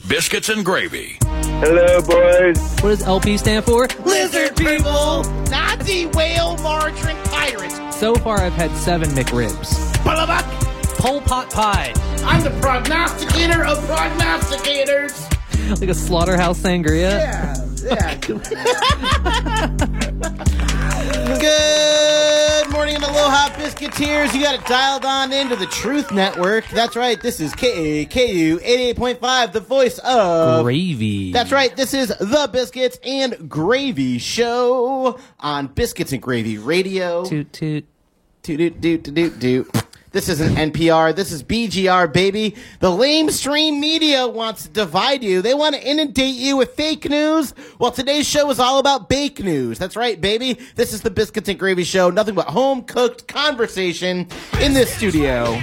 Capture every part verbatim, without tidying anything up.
Biscuits and Gravy. Hello, boys. What does L P stand for? Lizard people! Nazi whale margarine pirates! So far, I've had seven McRibs. Bullabuck! Pole pot pie. I'm the prognosticator of prognosticators! Like a slaughterhouse sangria? Yeah, yeah. Good morning and aloha, Biscuiteers. You got it dialed on into the Truth Network. That's right. This is K A K U eighty-eight point five, the voice of... Gravy. That's right. This is the Biscuits and Gravy Show on Biscuits and Gravy Radio. Toot toot. Toot toot toot toot toot toot. This isn't N P R. This is B G R, baby. The lamestream media wants to divide you. They want to inundate you with fake news. Well, today's show is all about bake news. That's right, baby. This is the Biscuits and Gravy Show. Nothing but home-cooked conversation in this studio.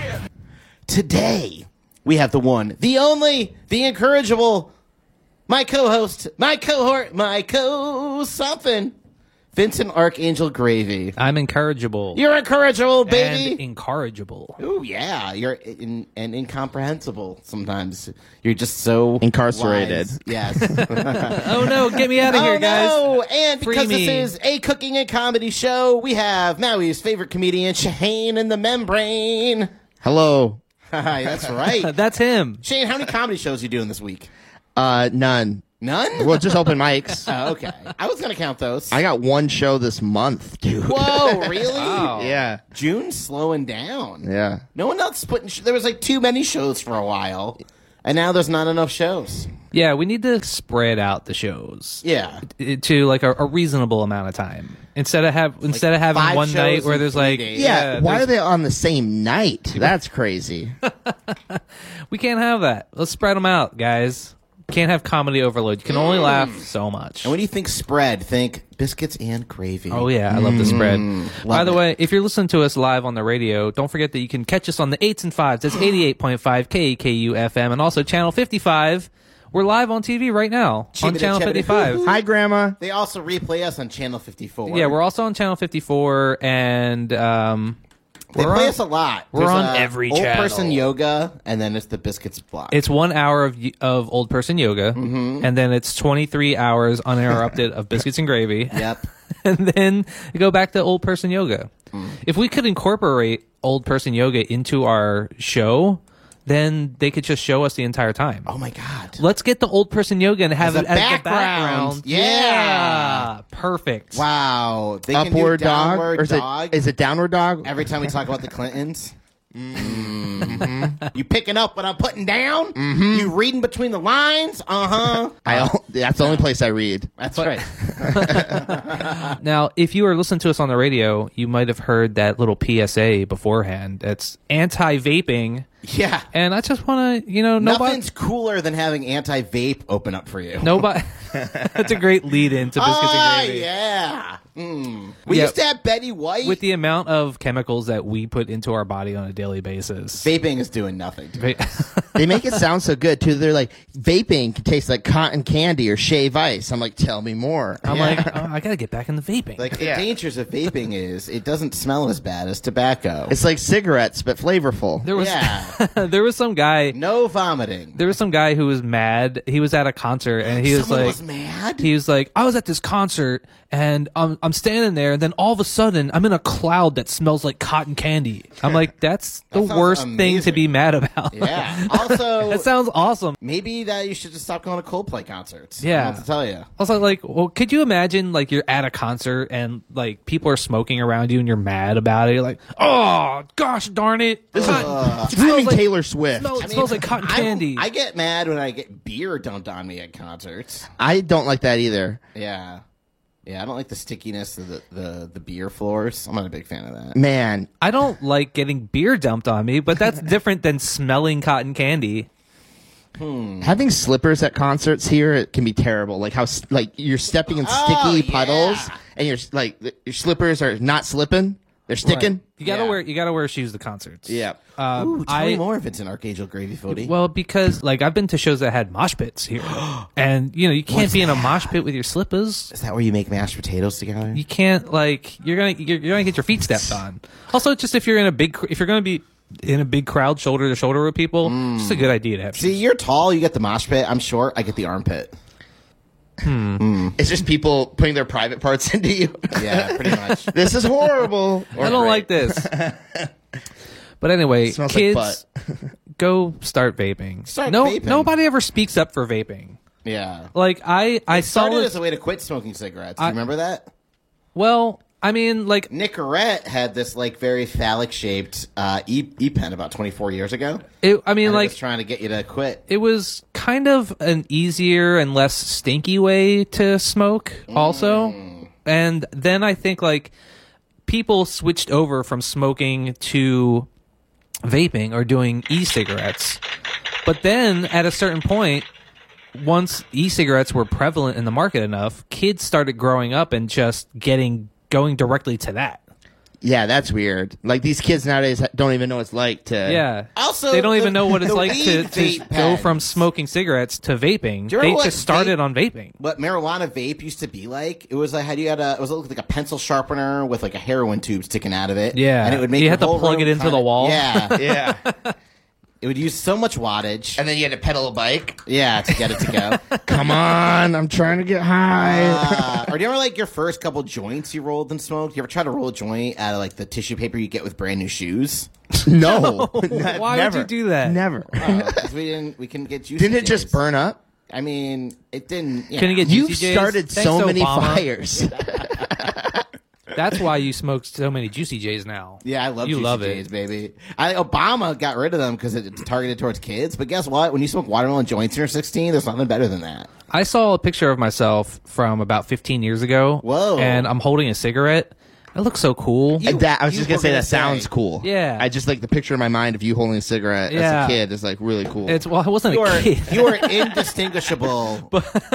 Today, we have the one, the only, the incorrigible, my co-host, my cohort, my co-something, Vincent Archangel Gravy. I'm incorrigible. You're incorrigible, baby. And incorrigible. Oh yeah, you're in, and incomprehensible sometimes. You're just so Incarcerated. wise. Yes. Oh no, get me out of here, oh guys. no! And Free because me. this is a cooking and comedy show, we have Maui's favorite comedian, Shane in the Membrane. Hello. Hi, that's right. That's him. Shane, how many comedy shows are you doing this week? Uh, none. None? Well, just open mics. Oh, okay. I was gonna count those. I got one show this month, dude. Whoa, really? Wow. Yeah. June's slowing down. Yeah. No one else putting. Sh- there was like too many shows for a while, and now there's not enough shows. Yeah, we need to spread out the shows. Yeah. i- To like a, a reasonable amount of time. Instead of have instead of having five one shows night where in there's three like days. Yeah. Why there's- are they on the same night? That's crazy. we can't have that. Let's spread them out, guys. Can't have comedy overload. You can only laugh so much. And when you think spread, think biscuits and gravy. Oh, yeah. I love the spread. By love the it. way, if you're listening to us live on the radio, don't forget that you can catch us on the eights and fives. That's eighty-eight point five K A K U F M and also Channel fifty-five. We're live on T V right now on Chibbity Channel chibbity fifty-five. hoo-hoo. Hi, Grandma. They also replay us on Channel fifty-four. Yeah, we're also on Channel fifty-four, and um, They we're play on- us a lot. we're There's, on uh, every old channel. person yoga, and then it's the biscuits block. it's one hour of of old person yoga, Mm-hmm. and then it's twenty-three hours uninterrupted of biscuits and gravy. Yep. And then you go back to old person yoga. Mm. If we could incorporate old person yoga into our show, then they could just show us the entire time. Oh my God. Let's get the old person yoga and have As it a as background. the background. Yeah. Yeah. Perfect. Wow. They can Upward do dog. downward Or is dog. it, is it downward dog? Every time we talk about the Clintons. Mm-hmm. You picking up what I'm putting down? Mm-hmm. You reading between the lines? Uh-huh. I, al- that's the only place I read. That's right. Now, if you were listening to us on the radio, you might have heard that little P S A beforehand. It's anti-vaping. Yeah. And I just want to, you know, nobody... Nothing's cooler than having anti-vape open up for you. Nobody... That's a great lead-in to Biscuits Ah, and Gravy. yeah. Mm. We Yeah. used to have Betty White. With the amount of chemicals that we put into our body on a daily basis. Vaping is doing nothing. To Va- They make it sound so good, too. They're like, vaping can taste like cotton candy or shave ice. I'm like, tell me more. I'm Yeah. like, oh, I got to get back into vaping. Like, the Yeah. dangers of vaping is it doesn't smell as bad as tobacco. It's like cigarettes, but flavorful. there was yeah. there was some guy No vomiting. there was some guy who was mad. He was at a concert and he was Someone like was mad? he was like, I was at this concert and I'm I'm standing there and then all of a sudden I'm in a cloud that smells like cotton candy. I'm like, that's the That sounds worst thing to amazing. be mad about. Yeah. Also, That sounds awesome. maybe that you should just stop going to Coldplay concerts. Yeah. I don't know what to tell you. Also, like, well, could you imagine, like, you're at a concert and, like, people are smoking around you and you're mad about it? You're like, oh, gosh darn it. This It's ruining like- Taylor Swift. smells, I, it smells like cotton I- candy. I get mad when I get beer dumped on me at concerts. don't like that either. Yeah. Yeah, I don't like the stickiness of the, the, the beer floors. I'm not a big fan of that. Man, I don't like getting beer dumped on me, but that's different than smelling cotton candy. having slippers at concerts here, it can be terrible. Like how s- like you're stepping in Oh, sticky puddles, yeah. and you're like th- your slippers are not slipping; they're sticking. You gotta Yeah. wear you gotta wear shoes to concerts. Yeah. Um, Ooh, tell I, me more, Vincent Archangel Gravy Footy. Well, because like I've been to shows that had mosh pits here, and you know you can't What's be in a that? mosh pit with your slippers. Is that where you make mashed potatoes together? You can't like you're gonna you're, you're gonna get your feet stepped on. Also, just if you're in a big cr- if you're gonna be in a big crowd, shoulder to shoulder with people. Mm. It's just a good idea to have. See, you're tall, you get the mosh pit. I'm short, I get the armpit. It's just people putting their private parts into you. Yeah, pretty much. This is horrible. I don't like this. But anyway, Smells like kids, go start vaping. Start no, vaping. Nobody ever speaks up for vaping. Yeah. Like I, I It saw started it. as a way to quit smoking cigarettes. Do you I- remember that? Well, I mean, like Nicorette had this like very phallic shaped uh, e pen about twenty-four years ago. it. I mean, And it like was trying to get you to quit. it was kind of an easier and less stinky way to smoke also. And then I think like people switched over from smoking to vaping or doing e-cigarettes. But then at a certain point, once e-cigarettes were prevalent in the market enough, kids started growing up and just getting going directly to that. Yeah, that's weird. Like these kids nowadays don't even know what it's like to. Yeah. Also, they don't the- even know what it's the like to, weed to vape go pens. from smoking cigarettes to vaping. Do you remember They what just started vape- on vaping. What marijuana vape used to be like? It was like had you had a it was like a pencil sharpener with like a heroin tube sticking out of it. Yeah. and it would make You your had to whole plug room it into kinda- the wall. Yeah, Yeah. it would use so much wattage. And then you had to pedal a bike. Yeah, to get it to go. Come on, I'm trying to get high. Uh, or do you remember like your first couple joints you rolled and smoked? You ever try to roll a joint out of like the tissue paper you get with brand new shoes? no. Why would you do that? Never. Oh, 'cause we didn't. We couldn't get juicy. Didn't it just J's. burn up? I mean, it didn't. Yeah. Couldn't get You've Juicy J's? started Thanks, so many Obama. fires. That's why you smoke so many Juicy J's now. Yeah, I love you Juicy love J's, it. baby. I, Obama got rid of them because it's targeted towards kids. But guess what? When you smoke watermelon joints and you're sixteen, there's nothing better than that. I saw a picture of myself from about fifteen years ago. Whoa. And I'm holding a cigarette. It looks so cool. You- that I was you just gonna were say gonna that sounds say. cool. Yeah. I just like the picture in my mind of you holding a cigarette Yeah. as a kid is like really cool. It's well, I wasn't You a are kid, you are indistinguishable.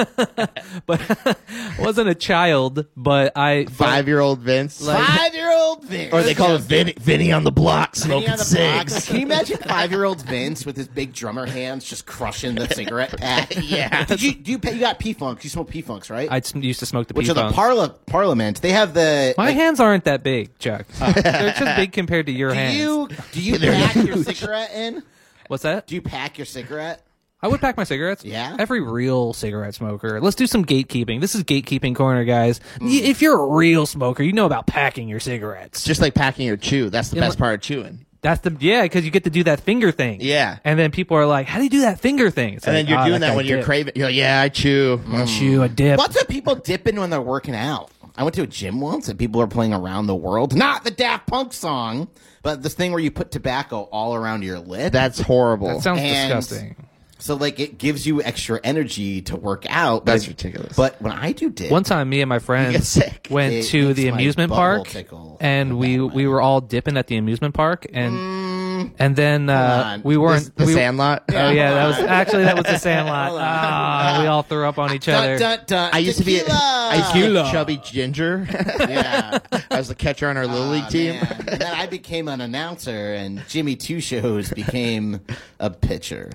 but I wasn't a child. But I but- five year old Vince. Five year old Vince. or they call it Vinny, Vinny on the block Vinny smoking on the block. cigs. Can you imagine five year old Vince with his big drummer hands just crushing the cigarette pack? Yeah. Did you do you, you got P Funks? You smoke P Funks, right? I used to smoke the Which are the P-Funk. parla- Parliament. They have the. My like, hands aren't that big, Chuck. They're just big compared to your do hands. you do you They're pack your huge. cigarette in? What's that? Do you pack your cigarette? I would pack my cigarettes. Yeah? Every real cigarette smoker. Let's do some gatekeeping. This is gatekeeping corner, guys. Mm. Y If you're a real smoker, you know about packing your cigarettes. Just like packing your chew. That's the Yeah, best but- part of chewing. That's the yeah, because you get to do that finger thing. Yeah. And then people are like, "How do you do that finger thing?" It's And like, then you're "Ah, doing that guy when you're dipped. craving. You're like, yeah, I chew. chew a dip." Lots of people dip in when they're working out. I went to a gym once and people were playing Around the World. Not the Daft Punk song, but this thing where you put tobacco all around your lip. That's horrible. That sounds And- disgusting. So, like, it gives you extra energy to work out. but That's it- ridiculous. But when I do dip, One time, me and my get friends sick. went It to makes the my amusement butthole park, tickle and in a we bad way. we were all dipping at the amusement park, and and then uh, on. we weren't the we, Sandlot. Oh yeah, that was actually that was the Sandlot. Hold on. Ah, we all threw up on each other. Dun, dun, dun, I used to be. tequila! I used to be a Tequila. chubby ginger. Yeah. I was the catcher on our little league Ah, team. man. And then I became an announcer, and Jimmy Two Shows became a pitcher.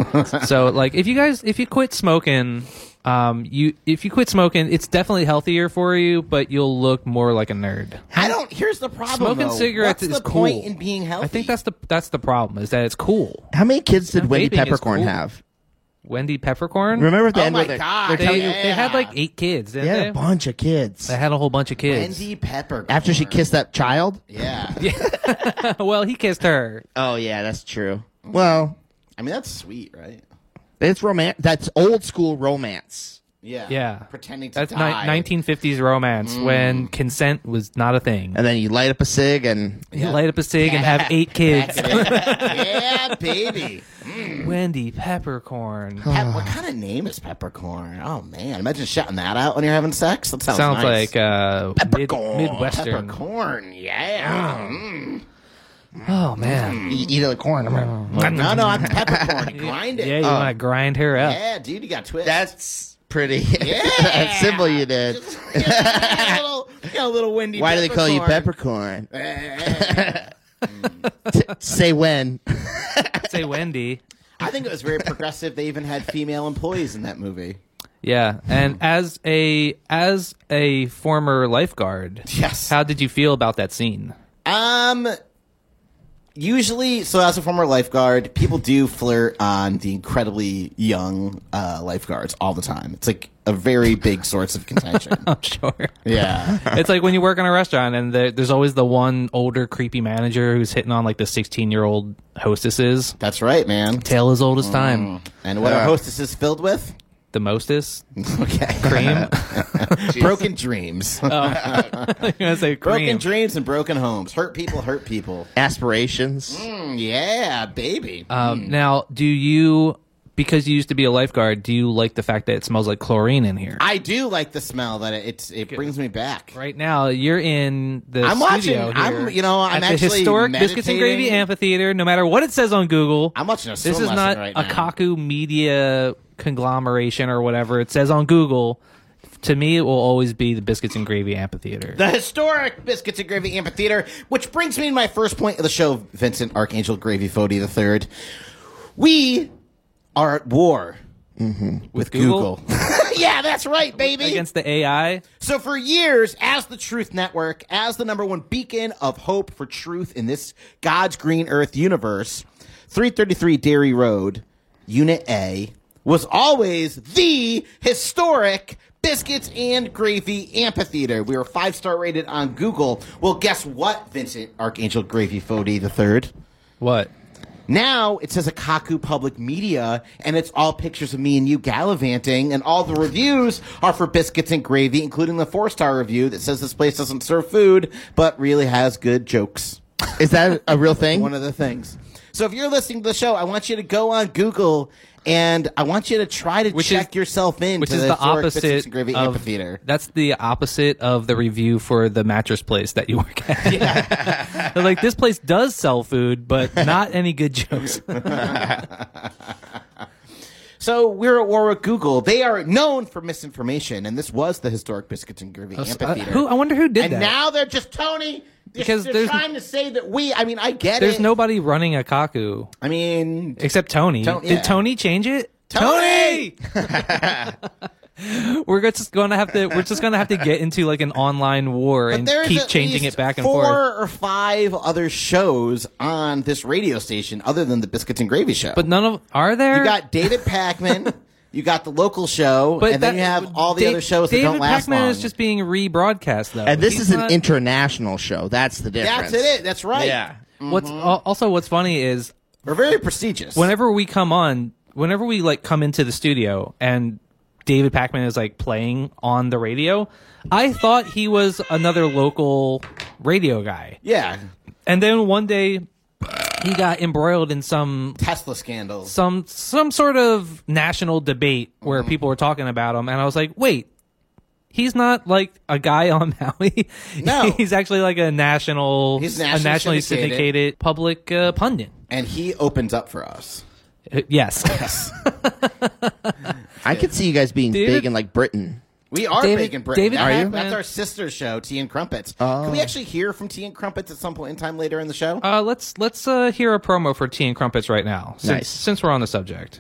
So like if you guys if you quit smoking, um you if you quit smoking, it's definitely healthier for you, but you'll look more like a nerd. I don't. Here's the problem. Smoking though. cigarettes What's is the cool. point in being healthy? I think that's the that's the problem is that it's cool. How many kids did And Wendy vaping is Peppercorn cool. have? Wendy Peppercorn. Remember at the Oh end my where they're, God. they're They, telling you Yeah. they had like eight kids, didn't they had they? a bunch of kids They had a whole bunch of kids. Wendy Pepper. after she kissed that child. Yeah. Well, he kissed her. Oh yeah, that's true. Well, I mean, that's sweet, right? it's romance. That's old school romance. Yeah. Yeah. Pretending to That's die. ni- nineteen fifties romance when consent was not a thing. And then you light up a cig and You light up a cig and have eight kids. Yeah, baby. Wendy Peppercorn. Pep- what kind of name is Peppercorn? Oh man, imagine shouting that out when you're having sex. That sounds, Sounds nice. like uh, mid- Peppercorn. Midwestern. Peppercorn. Yeah. Mm. Oh man. you eat the corn. No, no, I'm peppercorn. You grind it. Yeah, you want to grind her up. Yeah, dude, you got twist. That's pretty. Yeah. That's simple. You did. yeah, a little, yeah, a little windy. Why do they call you peppercorn? peppercorn? T- say when. Say Wendy. I think it was very progressive. They even had female employees in that movie. Yeah, and as a as a former lifeguard, Yes. how did you feel about that scene? Um, usually, so as a former lifeguard, people do flirt on the incredibly young uh, lifeguards all the time. It's like a very big source of contention. I'm sure. Yeah. It's like when you work in a restaurant and there, there's always the one older creepy manager who's hitting on like the sixteen year old hostesses. That's right, man. Tale as old as time. And what Uh, our hostess is filled with? The mostest Okay. cream. Broken dreams. I'm gonna say Broken cream. dreams and broken homes. Hurt people, hurt people. Aspirations. Mm, yeah, baby. Um, now, do you, because you used to be a lifeguard, do you like the fact that it smells like chlorine in here? I do like the smell that it it's, it brings me back. Right now, you're in the I'm studio watching- here I'm- you know, I'm at the actually historic Biscuits and Gravy meditating. Amphitheater. No matter what it says on Google, I'm watching a swim this is lesson not right a now. Kaku Media conglomeration or whatever it says on Google. To me, it will always be the Biscuits and Gravy Amphitheater. The historic Biscuits and Gravy Amphitheater, which brings me to my first point of the show, Vincent Archangel Gravy Fody the third. We are at war with Google? Google. Yeah, that's right, baby. Against the A I. So for years, as the Truth Network, as the number one beacon of hope for truth in this God's green earth universe, three thirty-three Dairy Road, Unit A, was always the historic Biscuits and Gravy Amphitheater. We were five-star rated on Google. Well, guess what, Vincent Archangel Gravy Fody the third? What? Now it says a Kaku Public Media, and it's all pictures of me and you gallivanting, and all the reviews are for Biscuits and Gravy, including the four-star review that says this place doesn't serve food, but really has good jokes. Is that a real thing? One of the things. So if you're listening to the show, I want you to go on Google, and I want you to try to Which check is- yourself in Which to is the, the historic Biscuits opposite and Gravy of, Amphitheater. That's the opposite of the review for the mattress place that you work at. They're like, this place does sell food, but not any good jokes. So we're at war with Google. They are known for misinformation, and this was the historic Biscuits and Gravy Uh, Amphitheater. who? I wonder who did and that. now they're just Tony. They're, Because they're there's- trying to say that we. I mean, I get There's it. nobody running a Kaku I mean, except Tony. Ton- Did yeah. Tony change it? Tony! We're just going to have to. We're just going to have to get into like an online war but and there's keep at changing least it back and four forth. or five other shows on this radio station other than the Biscuits and Gravy Show. But none of are there? you got David Packman. You got the local show, But and then that- you have all the Dave- other shows David that don't last Packman long. is just being rebroadcast though. And this He's is an not- international show. That's the difference. That's it. That's right. Yeah. What's al- also what's funny is We're very prestigious. whenever we come on, whenever we like come into the studio and David Packman is like playing on the radio, I thought he was another local radio guy. yeah, And then one day he got embroiled in some Tesla scandals. some some sort of national debate where Mm-hmm. people were talking about him, and I was like, wait, he's not like a guy on Maui. No. He's actually like a national, He's a nationally nationally syndicated. syndicated, public uh, pundit. And he opens up for us. Uh, Yes. I could see you guys being David- big in like Britain. We are David- big in Britain. David That's- Are you? That's our sister show, Tea and Crumpets. Oh. Can we actually hear from Tea and Crumpets at some point in time later in the show? Uh, let's let's uh, hear a promo for Tea and Crumpets right now, since, Nice. since we're on the subject.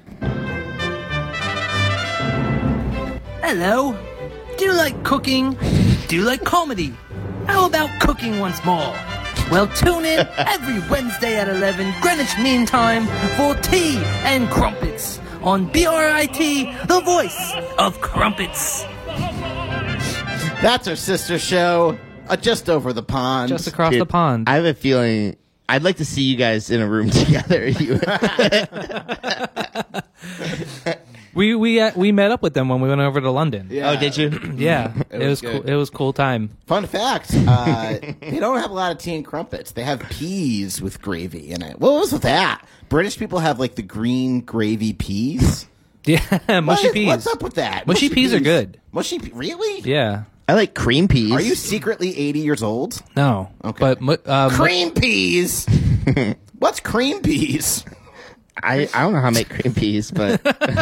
Hello. Do you like cooking? Do you like comedy? How about cooking once more? Well, tune in every Wednesday at eleven Greenwich Mean Time for Tea and Crumpets on B R I T, the voice of Crumpets. That's our sister show, uh, just over the pond. Just across Dude, the pond. I have a feeling I'd like to see you guys in a room together. You- we we uh, we met up with them when we went over to London. Yeah. Oh, did you? Yeah, it, was was, good. cool. It was cool time. Fun fact: uh, they don't have a lot of tea and crumpets. They have peas with gravy in it. What was with that? British people have like the green gravy peas. Yeah, mushy What- peas. What's up with that? Mushy peas are good. Mushy pe- really? Yeah. I like cream peas. Are you secretly eighty years old? No. Okay. But mu- uh, mu- Cream peas. What's cream peas? I, I don't know how to make cream peas, but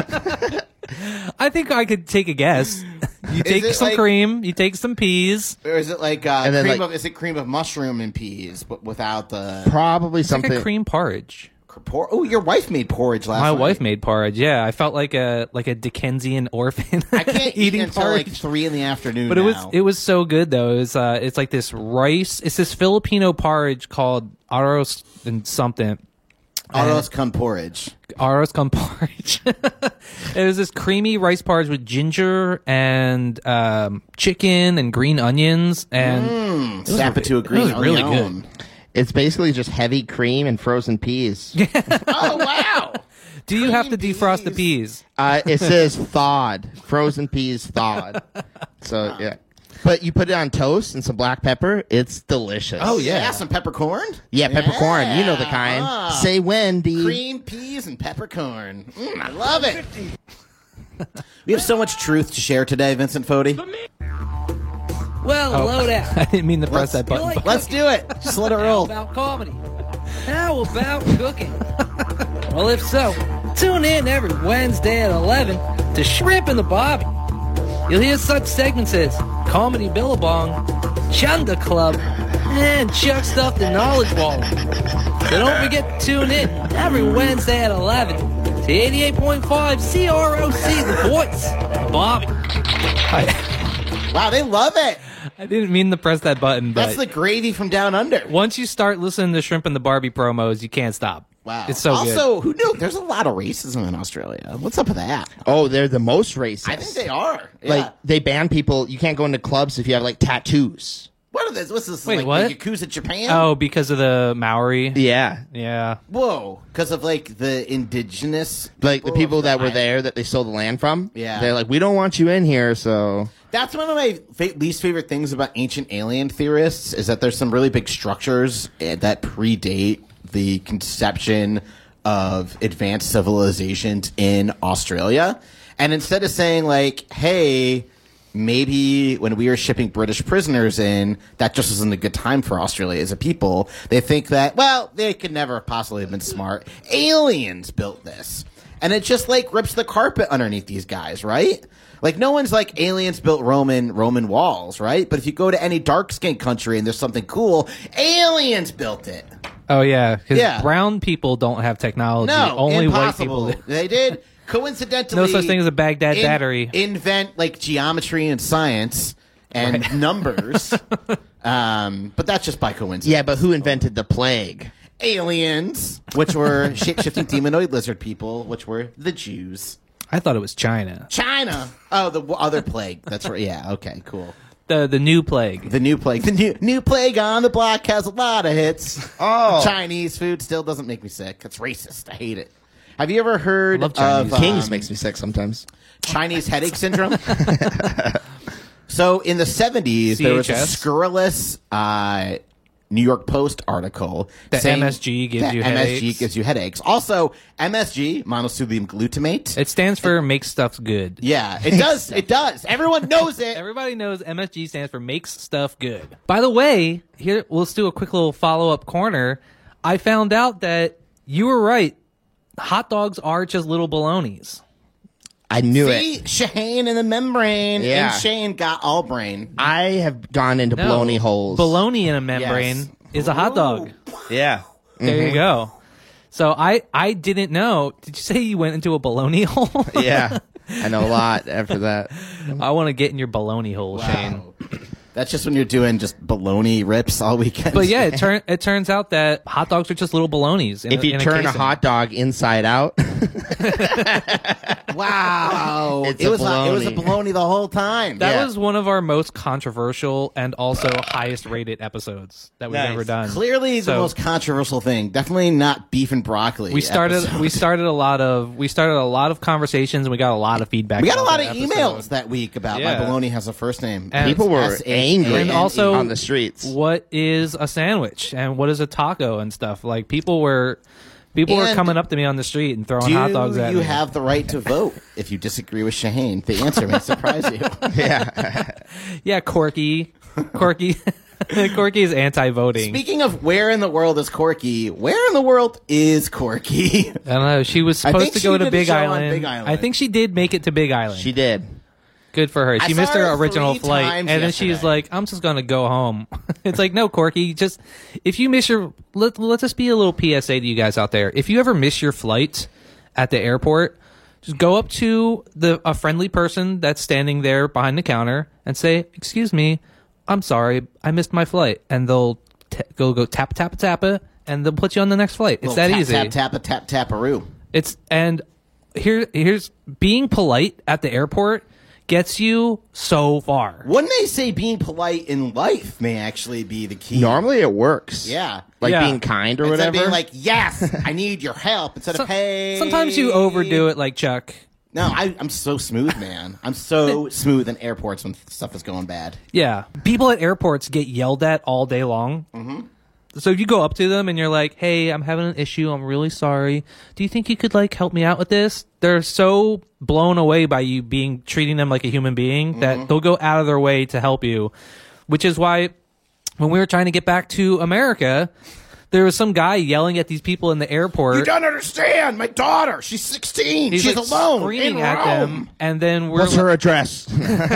I think I could take a guess. You take it some like- cream, you take some peas. Or is it like uh, And then, cream like- of? Is it cream of mushroom and peas, but without the? probably It's like something. a cream porridge. Por- oh, your wife made porridge last My night. wife made porridge. Yeah, I felt like a like a Dickensian orphan. I can't eat eating until porridge. like three in the afternoon. But it was now. it was so good though. It was uh, it's like this rice. It's this Filipino porridge called arroz and something. Arroz con porridge. Arroz con porridge. It was this creamy rice porridge with ginger and um, chicken and green onions, and Mm, snap it to a green was really onion. good. It's basically just heavy cream and frozen peas. Oh, wow. do you have to Cream defrost the peas. peas? Uh, it says thawed. Frozen peas thawed. So, yeah. But you put it on toast and some black pepper. It's delicious. Oh, yeah. Some peppercorn? Yeah, peppercorn. You know the kind. Ah. Say when, D. Cream peas and peppercorn. Mm, I love it. We have so much truth to share today, Vincent Fodi. Well, hello there. I didn't mean to press Let's- that button. like- Let's do it. Just let it How roll. about comedy? How about cooking? Well, if so, tune in every Wednesday at eleven to Shrimp and the Bobby. You'll hear such segments as Comedy Billabong, Chunda Club, and Chuck Stuff the Knowledge Wall. So don't forget to tune in every Wednesday at eleven to eighty-eight point five C R O C, the voice of Bobby. Wow, they love it. I didn't mean to press that button, but That's the gravy from down under. once you start listening to Shrimp and the Barbie promos, you can't stop. Wow. It's so good. also, who knew? There's a lot of racism in Australia. What's up with that? Oh, they're the most racist. I think they are. Yeah. Like, they ban people. You can't go into clubs if you have, like, tattoos. what are this? What's this? Wait, like what? the Yakuza Japan? Oh, because of the Maori? Yeah. Yeah. Whoa. Because of, like, the indigenous. Like, the people of that were island. there that they stole the land from. Yeah. They're like, we don't want you in here, so... That's one of my fa- least favorite things about ancient alien theorists is that there's some really big structures eh, that predate the conception of advanced civilizations in Australia. And instead of saying like, hey, maybe when we were shipping British prisoners in, that just wasn't a good time for Australia as a people, they think that, well, they could never possibly have been smart. Aliens built this. And it just like rips the carpet underneath these guys, right? Like no one's like aliens built Roman Roman walls, right? But if you go to any dark skinned country and there's something cool, aliens built it. Oh, yeah. Because Yeah. brown people don't have technology. No, Only impossible. white people do. They did coincidentally No such thing as a Baghdad in- battery. Invent like geometry and science and Right. numbers. um, but that's just by coincidence. Yeah, but who invented the plague? Aliens, which were shape-shifting demonoid lizard people, which were the Jews. I thought it was China. China. Oh, the w- other plague. That's right. Yeah. Okay. Cool. The the new plague. The new plague. The new new plague on the block has a lot of hits. Oh. Chinese food still doesn't make me sick. That's racist. I hate it. Have you ever heard I love Chinese. of Kings um, makes me sick sometimes. Chinese headache syndrome? So in the seventies, there was a C H S? scurrilous uh, New York Post article That saying M S G gives that you M S G headaches. gives you headaches. Also, M S G, monosodium glutamate. It stands for Make Stuff Good. yeah, it does. It does. Everyone knows it. Everybody knows M S G stands for Makes Stuff Good. By the way, here, let's do a quick little follow-up corner. I found out that you were right. Hot dogs are just little balonies. I knew See, it. Shane in the membrane, Yeah. and Shane got all brain. I have gone into No. baloney holes. Bologna in a membrane Yes. is a hot dog. Yeah. There Mm-hmm. you go. So I, I didn't know. Did you say you went into a baloney hole? Yeah. I know a lot after that. I want to get in your baloney hole, Shane. Wow. That's just when you're doing just baloney rips all weekend. But yeah, it, turn, it turns out that hot dogs are just little balonies. In If a, you in turn a casing. hot dog inside out, wow, It's it a was a, it was a baloney. baloney the whole time. That Yeah. was one of our most controversial and also highest rated episodes that we've Nice. ever done. Clearly the So- most controversial thing. Definitely not beef and broccoli. We started episode. we started a lot of we started a lot of conversations and we got a lot of feedback. We got a on lot that of episode. emails that week about Yeah. my baloney has a first name. And- people were S H A N E. angry And also- on the streets. What is a sandwich and what is a taco and stuff? Like people were people were And coming up to me on the street and throwing Do hot dogs at you me. have the right to vote if you disagree with Shaheen? The answer may surprise you. Yeah. Yeah, Corky. Corky Corky is anti-voting. Speaking of where in the world is Corky, where in the world is Corky? I don't know. She was I supposed think to she go to did a Big show on Island. Big Island. I think she did make it to Big Island. She did. Good for her. I She saw missed her her original three flight, times and then she's yesterday. like, "I'm just gonna go home." It's like, no, Corky. Just if you miss your, let let's just be a little P S A to you guys out there. If you ever miss your flight at the airport, just go up to the a friendly person that's standing there behind the counter and say, "Excuse me, I'm sorry, I missed my flight," and they'll t- go go tap tap tap it, and they'll put you on the next flight. It's that tap, easy. Tap tap a tap taparoo. It's and here here's being polite at the airport gets you so far. Wouldn't they say being polite in life may actually be the key? Normally it works. Yeah. Like Yeah. being kind or Instead whatever. of being like, yes, I need your help, instead So- of, hey. Sometimes you overdo it, like Chuck. No, I, I'm so smooth, man. I'm so smooth in airports when stuff is going bad. Yeah, people at airports get yelled at all day long. Mm-hmm. So if you go up to them and you're like, "Hey, I'm having an issue. I'm really sorry. Do you think you could like help me out with this?" They're so blown away by you being treating them like a human being that they'll go out of their way to help you. Which is why when we were trying to get back to America, there was some guy yelling at these people in the airport. You don't understand. My daughter, she's sixteen. He's she's like alone screaming in at Rome. them, and then we're What's her address?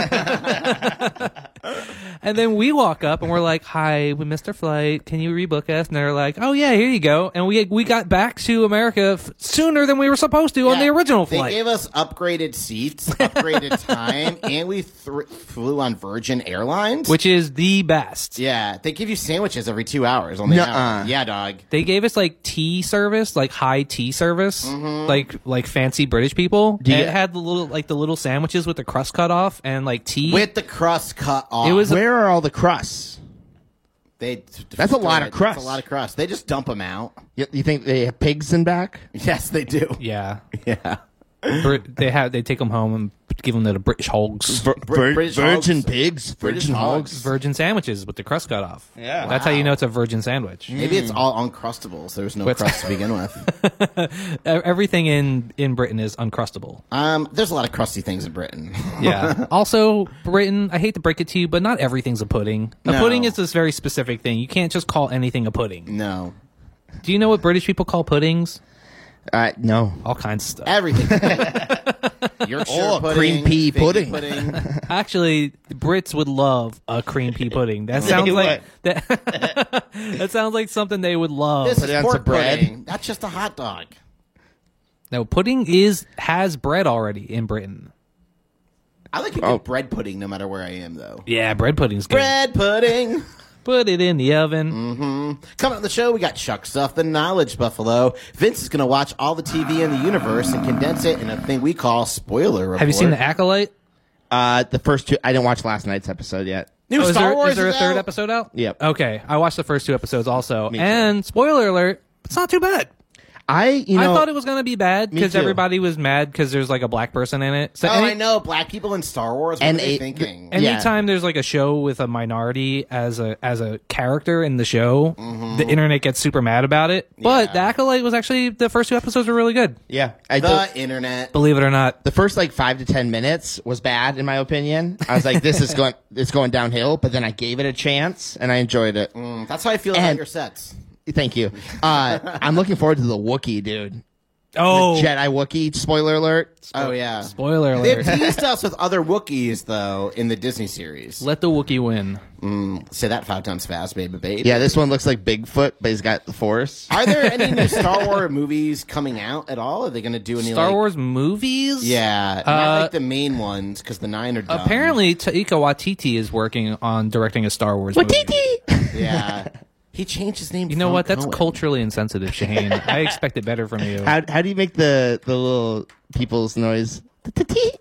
And then we walk up and we're like, "Hi, we missed our flight. Can you rebook us?" And they're like, "Oh yeah, here you go." And we we got back to America f- sooner than we were supposed to on the Yeah, original They flight. gave us upgraded seats, upgraded time, and we th- flew on Virgin Airlines. which is the best. yeah, they give you sandwiches every two hours on the Nuh-uh. hour. Yeah, dog. They gave us like tea service, like high tea service, like like fancy British people. Do you And it get- had the little like the little sandwiches with the crust cut off and like tea. With the crust cut off. It was- Where are all the crusts? They, That's a lot of crust. That's a lot of crust. They just dump them out. You, you think they have pigs in back? Yes, they do. yeah, Yeah. Brit- they have they take them home and give them to the British hogs. Vir- Br- British virgin hogs. pigs, British virgin hogs. hogs. Virgin sandwiches with the crust cut off. Yeah. That's how you know it's a virgin sandwich. Maybe it's all uncrustables. There's no What's- crust to begin with. E- Everything in in Britain is uncrustable. Um, there's a lot of crusty things in Britain. Yeah. Also, Britain, I hate to break it to you, but not everything's a pudding. A No. pudding is this very specific thing. You can't just call anything a pudding. No. Do you know what British people call puddings? Uh, no. All kinds of stuff. Everything. Yorkshire Oh, pudding, cream pea figgy pudding. pudding. Actually, Brits would love a cream pea pudding. That sounds They like that, that sounds like something they would love. This Put is it on pork some bread. pudding. That's just a hot dog. No, pudding is has bread already in Britain. I like a good Oh. bread pudding no matter where I am, though. Yeah, bread pudding's good. Bread pudding. Put it in the oven. Coming on the show, we got Chuck Stuff, the Knowledge Buffalo. Vince is going to watch all the T V in the universe and condense it in a thing we call spoiler report. Have you seen The Acolyte? Uh, the first two. I didn't watch last night's episode yet. New Oh, is Star there, Wars is there a is third out? episode out? Yep. Okay, I watched the first two episodes also. Me too. And spoiler alert, it's not too bad. I, you know, I thought it was going to be bad Me because too. everybody was mad because there's like a black person in it. So Oh, any- I know. Black people in Star Wars. What And are they a- thinking? and- Yeah. Anytime there's like a show with a minority as a as a character in the show, the internet gets super mad about it. But Yeah. The Acolyte was actually the first two episodes were really good. yeah. I the the, internet. Believe it or not. the first like five to ten minutes was bad in my opinion. I was like, this is going, it's going downhill. But then I gave it a chance and I enjoyed it. Mm, that's how I feel about And- your sets. Thank you. Uh, I'm looking forward to the Wookiee, dude. Oh, The Jedi Wookiee. Spoiler alert. Oh, yeah. spoiler They've alert! teased us with other Wookiees, though, in the Disney series. Let the Wookiee win. Mm, say that five times fast, baby, babe. Yeah, this one looks like Bigfoot, but he's got the Force. Are there any new Star Wars movies coming out at all? Are they going to do any Star like, Wars movies? Yeah, not Uh, like the main ones because the nine are done. Apparently, Taika Waititi is working on directing a Star Wars movie. yeah. He changed his name. You know from what? That's Cohen. culturally insensitive, Shaheen. I expected better from you. How how do you make the the little people's noise? The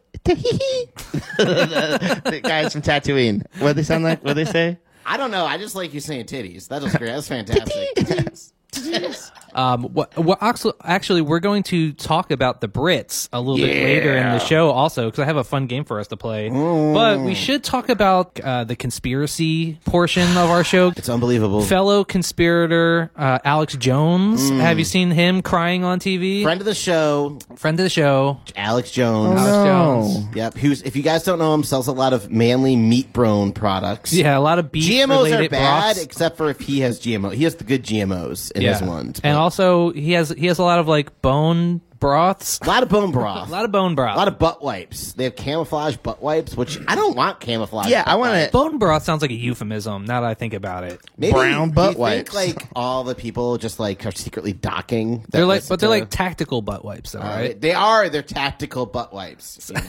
the guys from Tatooine. What do they sound like? What do they say? I don't know. I just like you saying titties. That was great. That's fantastic. Titties. Titties. Um, what, what actually, actually, we're going to talk about the Brits a little bit later in the show, also because I have a fun game for us to play. But we should talk about uh, the conspiracy portion of our show. It's unbelievable. Fellow conspirator uh, Alex Jones. Have you seen him crying on T V? Friend of the show, Friend of the show. Alex Jones. Alex Jones. Yep. Who's, if you guys don't know him, sells a lot of manly meat brone products. Yeah, a lot of beef G M Os are related bad, broths. except for if he has G M O. He has the good G M Os in his ones. and also he has he has a lot of like bone broths. a lot of bone broth. A lot of bone broth. A lot of butt wipes. They have camouflage butt wipes, which I don't want camouflage. Yeah, butt I want wipes. to. Bone broth sounds like a euphemism. Now that I think about it, Maybe, brown do butt you wipes. Think, like all the people just like are secretly docking. that they're like, listen but they're to- like tactical butt wipes, though, Uh, right? They are. They're tactical butt wipes. You know.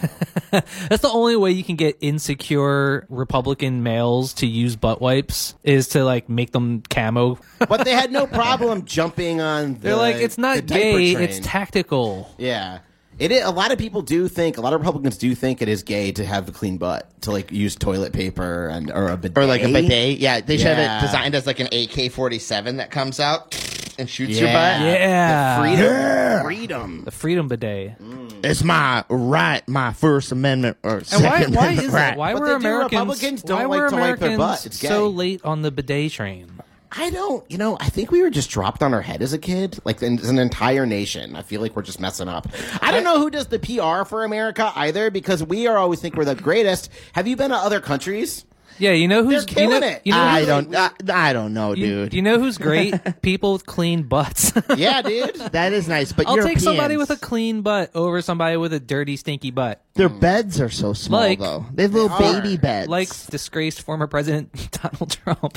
That's the only way you can get insecure Republican males to use butt wipes is to like make them camo. But they had no problem jumping on. The, They're like, it's the not diaper gay, train. it's tactical. Yeah. It is, a lot of people do think, a lot of Republicans do think it is gay to have a clean butt, to like use toilet paper and or a bidet. Or like a bidet. Yeah, they should Yeah. have it designed as like an A K forty-seven that comes out and shoots Yeah. your butt. Yeah. Freedom. Yeah. Freedom. The Freedom Bidet. It's my right, my First Amendment or And why, Second why Amendment is right. that? Why But were they do- Americans, Republicans don't why like were to wipe their Americans butt. It's so gay. late on the bidet train? I don't, you know, I think we were just dropped on our head as a kid, like as an entire nation. I feel like we're just messing up. I don't know who does the P R for America either, because we are always think we're the greatest. Have you been to other countries? Yeah, you know who's They're you know, killing it. You know, I who's- don't. I, I don't know, you, dude. you know who's great? People with clean butts. Yeah, dude. that is nice, but I'll take Europeans, somebody with a clean butt over somebody with a dirty, stinky butt. their beds are so small Like- though. They have little They baby are. beds. Like disgraced former President Donald Trump,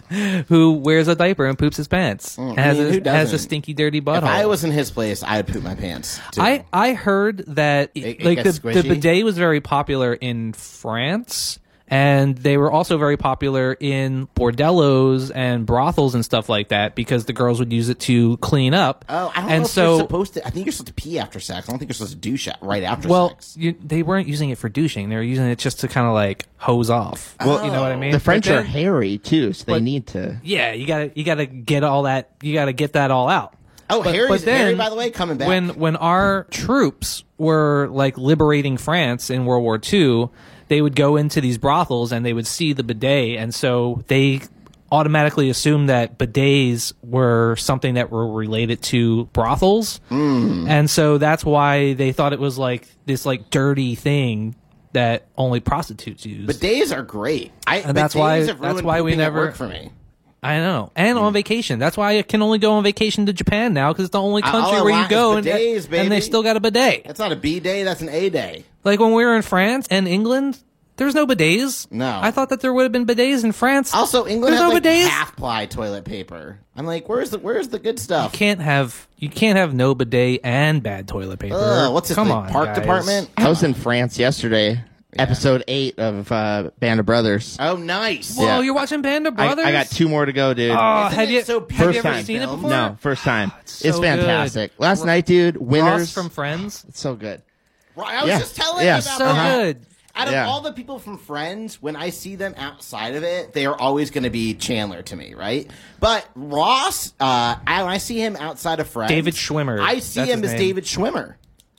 who wears a diaper and poops his pants, and has, I mean, who a, has a doesn't? stinky, dirty butthole. If I was in his place, I would poop my pants. Too. I, I heard that It- it like the, gets the squishy? bidet was very popular in France, and they were also very popular in bordellos and brothels and stuff like that because the girls would use it to clean up. Oh, I don't and know if so, you're supposed to. I think you're supposed to pee after sex. I don't think you're supposed to douche right after well, sex. you, they weren't using it for douching; they were using it just to kind of like hose off. Well, you know what I mean? the French But are then- hairy too, so they but- need to. Yeah, you gotta you gotta get all that. You gotta get that all out. Oh, But- Harry's, but then, Harry, by the way, coming back. When when our troops were like liberating France in World War Two, they would go into these brothels and they would see the bidet, and so they automatically assumed that bidets were something that were related to brothels, Mm. and so that's why they thought it was like this like dirty thing that only prostitutes use. Bidets are great. I, And that's bidets why- have that's ruined why we pooping at never- work for me. I know, and on vacation. That's why I can only go on vacation to Japan now because it's the only All country I where you want go is and, bidets, and they baby. still got a bidet. That's not a B day. That's an A day. Like when we were in France and England, there's no bidets. No. I thought that there would have been bidets in France. Also, England There's has no like bidets? half ply toilet paper. I'm like, where's the where's the good stuff? Can't have you can't have no bidet and bad toilet paper. Ugh, what's this Come thing? on, Park guys. department? I was in France yesterday, episode eight of uh, Band of Brothers. Oh, nice. Whoa, Yeah. you're watching Band of I, Brothers? I got two more to go, dude. Oh, Isn't have it you, so have beautifully you ever time. seen it filmed? before? no, first time. it's It's so fantastic. good. Last night, dude, winners. Ross from Friends. It's so good. Right, I was Yeah. just telling Yeah. you about So that. good. Out of Yeah. all the people from Friends, when I see them outside of it, they are always going to be Chandler to me, right? But Ross, uh, I, when I see him outside of Friends, David Schwimmer. I see That's him his as name. David Schwimmer.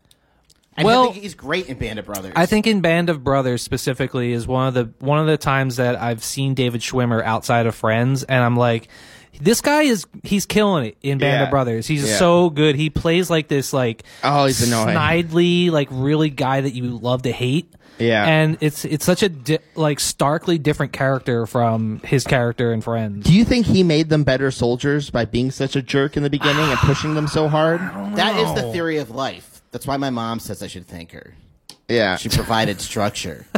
And Well- I think he's great in Band of Brothers. I think in Band of Brothers specifically is one of the one of the times that I've seen David Schwimmer outside of Friends, and I'm like, this guy is he's killing it in Band Yeah. of Brothers. He's Yeah. so good. He plays like this like Oh, he's annoying. snidely, like really guy that you love to hate. Yeah. and it's it's such a di- like starkly different character from his character in Friends. Do you think he made them better soldiers by being such a jerk in the beginning and pushing them so hard? that is the theory of life. That's why my mom says I should thank her. Yeah. She provided structure.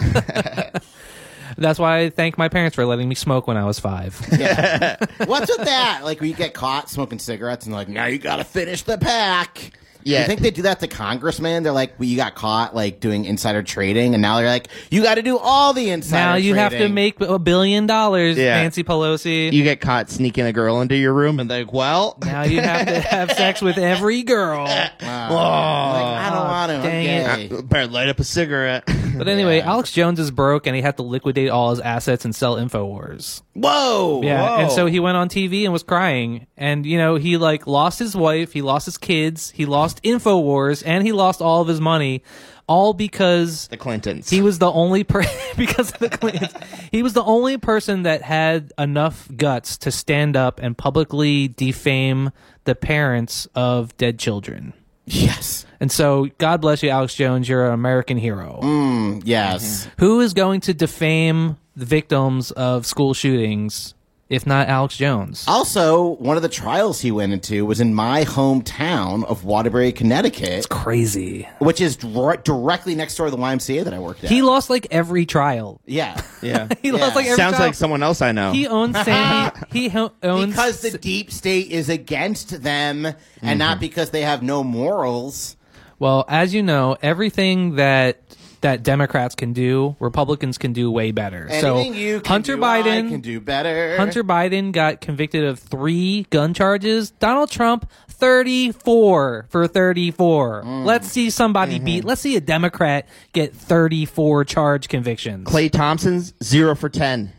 That's why I thank my parents for letting me smoke when I was five. Yeah. What's with that? Like, when you get caught smoking cigarettes and like, now you got to finish the pack. Yeah. You think they do that to congressmen? They're like, well, you got caught like doing insider trading, and now they're like, you got to do all the insider. Now you have to trading. make a billion dollars, Yeah. Nancy Pelosi. You get caught sneaking a girl into your room and they're like, well, Now you have to have sex with every girl. Wow. Like, I don't want to. I'm dang it. gay. I better light up a cigarette. But anyway, Yeah. Alex Jones is broke and he had to liquidate all his assets and sell InfoWars. Whoa. Yeah, Whoa. and so he went on T V and was crying. And, you know, he, like, lost his wife, he lost his kids, he lost InfoWars, and he lost all of his money, all because The Clintons. he was the only per- because of the Clintons. He was the only person that had enough guts to stand up and publicly defame the parents of dead children. Yes. And so, God bless you, Alex Jones. You're an American hero. Mm, yes. Who is going to defame the victims of school shootings, if not Alex Jones? Also, one of the trials he went into was in my hometown of Waterbury, Connecticut, Crazy. which is dr- directly next door to the Y M C A that I worked at. He lost like every trial. yeah. yeah. He Yeah. lost like every Sounds trial. like someone else I know. He owns Sandy. he ho- owns Because the deep state is against them and not because they have no morals. Well, as you know, everything that that Democrats can do, Republicans can do way better. Anything so you can Hunter do, I Biden can do better. Hunter Biden got convicted of three gun charges. Donald Trump, thirty-four for thirty-four. Mm. Let's see somebody Mm-hmm. beat. Let's see a Democrat get thirty-four charge convictions. Clay Thompson's zero for ten.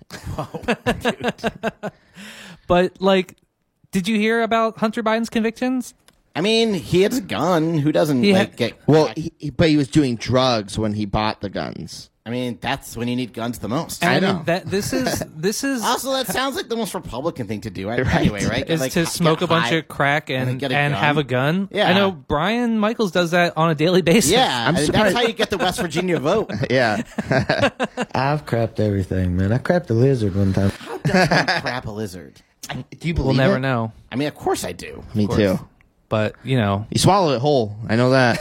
But like, did you hear about Hunter Biden's convictions? I mean, he has a gun. Who doesn't He like ha- get? Well, he, he- but he was doing drugs when he bought the guns. I mean, that's when you need guns the most. I And know. that this is this is Also, that sounds like the most Republican thing to do. Right? Right. Anyway, right? is Like, to get smoke a bunch high. of crack and then and get and, a gun. have a gun. Yeah. I know Brian Michaels does that on a daily basis. Yeah, I'm I mean, surprised- that's how you get the West Virginia vote. Yeah. I've crapped everything, man. I crapped a lizard one time. How does one crap a lizard? Do you believe We'll never it? know. I mean, of course I do. Me too. But you know, You swallow it whole. I know that.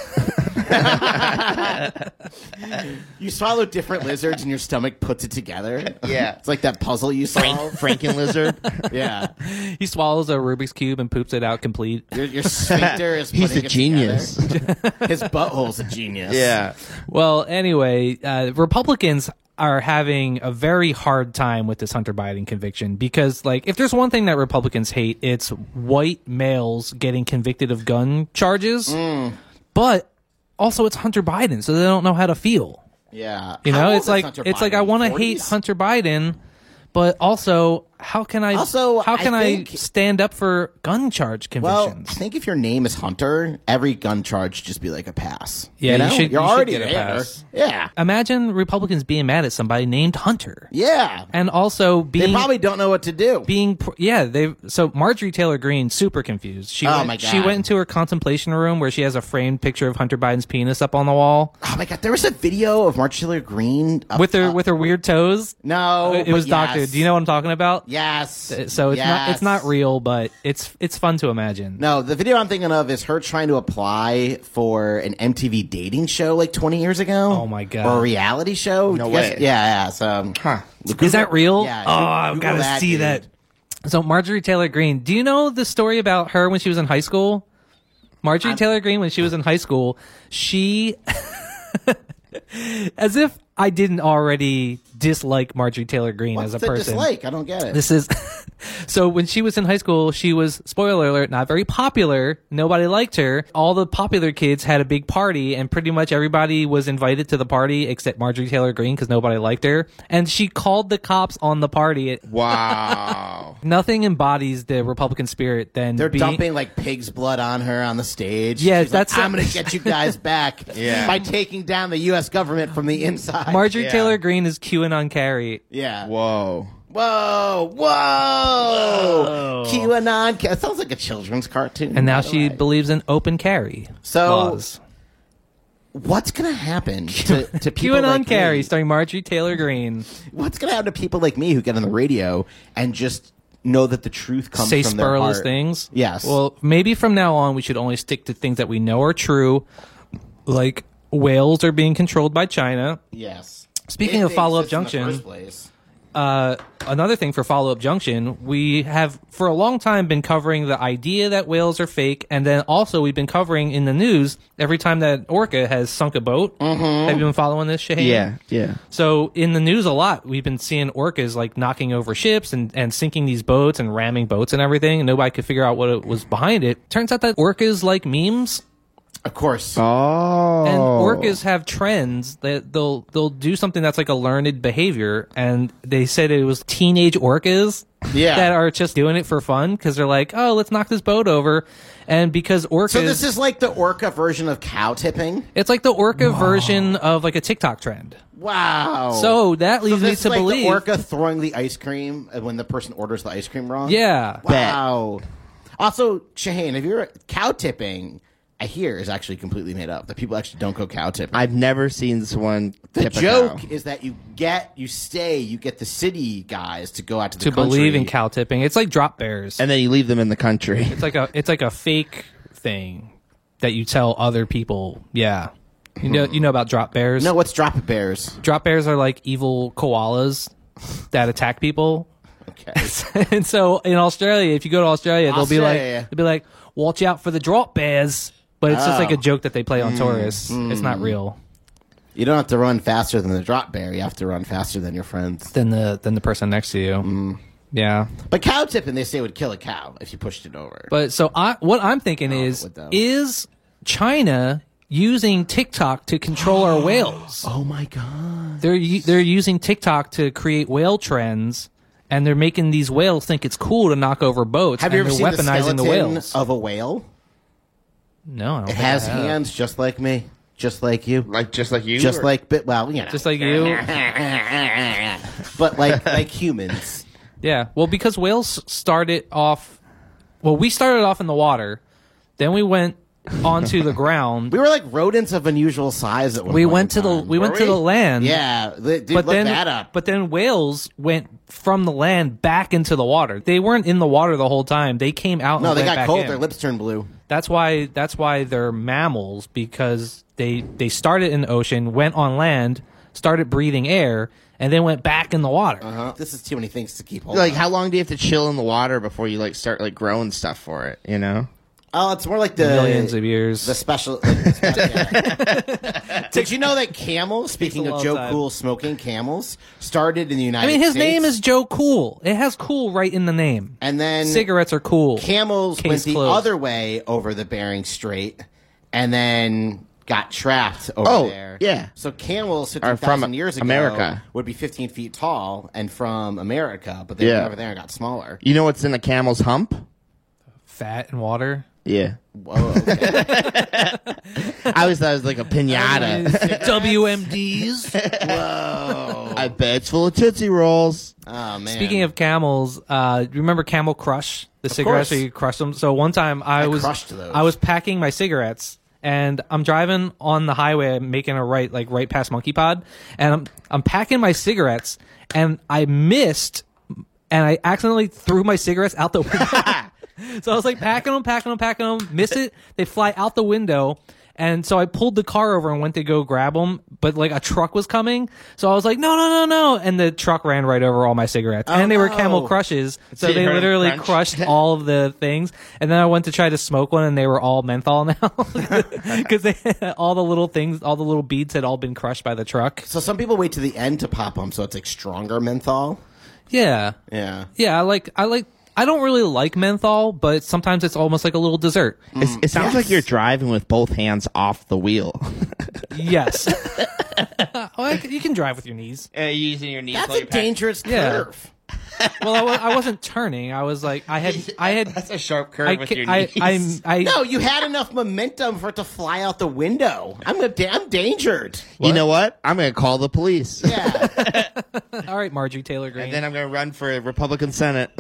You swallow different lizards and your stomach puts it together. Yeah. It's like that puzzle you solve. Franken lizard. Yeah. he swallows a Rubik's cube and poops it out complete. Your, your sphincter is He's putting a it genius. together. His butthole's a genius. Yeah. Well, anyway, uh, Republicans are having a very hard time with this Hunter Biden conviction because, like, if there's one thing that Republicans hate, it's white males getting convicted of gun charges. Mm. But also, it's Hunter Biden, so they don't know how to feel. Yeah. You How know, old it's is like Hunter it's like I Biden? want to hate forties? Hunter Biden, but also how can I Also, how can I I, think- stand up for gun charge Well, convictions? I think if your name is Hunter, every gun charge should just be like a pass. Yeah, you know? should- You're you should already get a there. pass. Yeah. Imagine Republicans being mad at somebody named Hunter, Yeah. and also being They probably don't know what to do. being pr- yeah they so Marjorie Taylor Greene super confused. She Oh, went, my she God. went into her contemplation room where she has a framed picture of Hunter Biden's penis up on the wall Oh my god, there was a video of Marjorie Taylor Greene of- with her uh, with her weird toes. No, it but was yes. doctored. Do you know what I'm talking about? Yes. So it's not it's Yes. not real, but it's it's fun to imagine. No, the video I'm thinking of is her trying to apply for an M T V dating show like twenty years ago. Oh, my God. Or a reality show. No You guys- way. Yeah, yeah. So, Huh. Is that real? Yeah. Oh, I've Google got to that, see dude. that. So Marjorie Taylor Greene, do you know the story about her when she was in high school? Marjorie Taylor Greene, when she was in high school, she, as if I didn't already dislike Marjorie Taylor Greene What's as a the person. dislike? I don't get it. This is so when she was in high school, she was, spoiler alert, not very popular. Nobody liked her. All the popular kids had a big party, and pretty much everybody was invited to the party except Marjorie Taylor Greene because nobody liked her. And she called the cops on the party. Wow. Nothing embodies the Republican spirit than They're being, dumping like pig's blood on her on the stage. Yeah, She's like, that's- I'm going to get you guys back Yeah. by taking down the U S government from the inside. Marjorie Yeah. Taylor Greene is QAnon Carrie. Yeah. Whoa. Whoa, whoa, QAnon. It sounds like a children's cartoon. And now by the she way. believes in open carry So- laws. What's gonna happen to, to people QAnon like Carrie, me? starring Marjorie Taylor Greene. What's gonna happen to people like me who get on the radio and just know that the truth comes Say from their spurless heart? things. Yes. Well, maybe from now on we should only stick to things that we know are true, like whales are being controlled by China. Yes. Speaking If of they Follow Up exist in the Junction, first place. uh, another thing for Follow Up Junction, we have for a long time been covering the idea that whales are fake, and then also we've been covering in the news every time that orca has sunk a boat. Mm-hmm. Have you been following this, Shaheen? Yeah. Yeah. So in the news a lot, we've been seeing orcas like knocking over ships and, and sinking these boats and ramming boats and everything, and nobody could figure out what it was behind it. Turns out that orcas like memes. Of course. Oh. And orcas have trends that they'll they'll do something that's like a learned behavior, and they said it was teenage orcas Yeah. that are just doing it for fun because they're like, oh, let's knock this boat over, and because orcas, So this is like the orca version of cow tipping. it's like the orca version of like a TikTok trend. Wow. So that leads so me this to is like believe, the orca throwing the ice cream when the person orders the ice cream wrong. yeah, Wow. Also, Shaheen, have you ever cow tipping? I hear is actually completely made up. That people actually don't go cow tipping. I've never seen someone The tip a joke cow. is that you get, you stay, you get the city guys to go out to the to country. believe in cow tipping. It's like drop bears. And then you leave them in the country. It's like a it's like a fake thing that you tell other people. Yeah, you know you know about drop bears. No, what's drop bears? Drop bears are like evil koalas that attack people. Okay. And so in Australia, if you go to Australia, they'll be Australia. like they'll be like, watch out for the drop bears. But it's just like Oh. a joke that they play on tourists. It's not real. You don't have to run faster than the drop bear. You have to run faster than your friends. than the than the person next to you. Mm. Yeah. But cow tipping, they say, would kill a cow if you pushed it over. But so I what I'm thinking Oh, is what the- is China using TikTok to control our whales? oh my god! They're u- they're using TikTok to create whale trends, and they're making these whales think it's cool to knock over boats. Have and you ever they're seen the weaponizing skeleton the whales? of a whale? No, I don't It think has I have. hands just like me, just like you, Like just like you, just or- like bit. Well, you know, Just like you. but like like humans. Yeah. Well, because whales started off. Well, we started off in the water, then we went onto the ground. We were like rodents of unusual size at one We point went in to the time. we went Were to we? the land. Yeah, the- dude, but look then that up. but then whales went from the land back into the water. They weren't in the water the whole time. They came out. no, and they went got back cold. in. Their lips turned blue. That's why that's why they're mammals, because they they started in the ocean, went on land, started breathing air, and then went back in the water. Uh-huh. This is too many things to keep hold Like, of. how long do you have to chill in the water before you like start like growing stuff for it? You know? Oh, it's more like the Millions of years. The special. Like, the special yeah. Did you know that camels? Speaking a of long Joe time. Cool smoking camels, started in the I United mean, his States. name is Joe Cool. It has cool right in the name. And then Cigarettes are cool. camels Case went the closed. other way over the Bering Strait, and then got trapped over Oh, there. yeah. So camels Are fifteen from thousand years ago America. would be fifteen feet tall and from America, but they Yeah. went over there and got smaller. You know what's in a camel's hump? Fat and water. Yeah. Whoa, okay. I always thought it was like a pinata. W M Ds. Whoa. I bet it's full of Tootsie Rolls. Oh man. Speaking of camels, uh, do you remember Camel Crush? The cigarettes course. where you crush them. So one time I, I was crushed those. I was packing my cigarettes, and I'm driving on the highway, I'm making a right, like right past Monkey Pod, and I'm I'm packing my cigarettes, and I missed, and I accidentally threw my cigarettes out the window. So I was like packing them, packing them, packing them, miss it, they fly out the window. And so I pulled the car over and went to go grab them, but like a truck was coming. So I was like, no, no, no, no. And the truck ran right over all my cigarettes. and they were no. Camel Crushes. So So you they heard 'em literally crunch? crushed all of the things. And then I went to try to smoke one and they were all menthol now. Because all the little things, all the little beads had all been crushed by the truck. So some people wait to the end to pop them, so it's like stronger menthol. Yeah. Yeah. Yeah. I like, I like, I don't really like menthol, but sometimes it's almost like a little dessert. It's, it sounds yes. like you're driving with both hands off the wheel. Yes. Well, you can drive with your knees. uh, using your knees. That's a dangerous Yeah. curve. Well, I, wa- I wasn't turning. I was like, I had, I had, That's a sharp curve I, with ca- your I, knees. I'm, I, No, you had enough momentum for it to fly out the window. I'm a, I'm endangered. You know what? I'm going to call the police. Yeah. all right, Marjorie Taylor Greene. And then I'm going to run for a Republican Senate.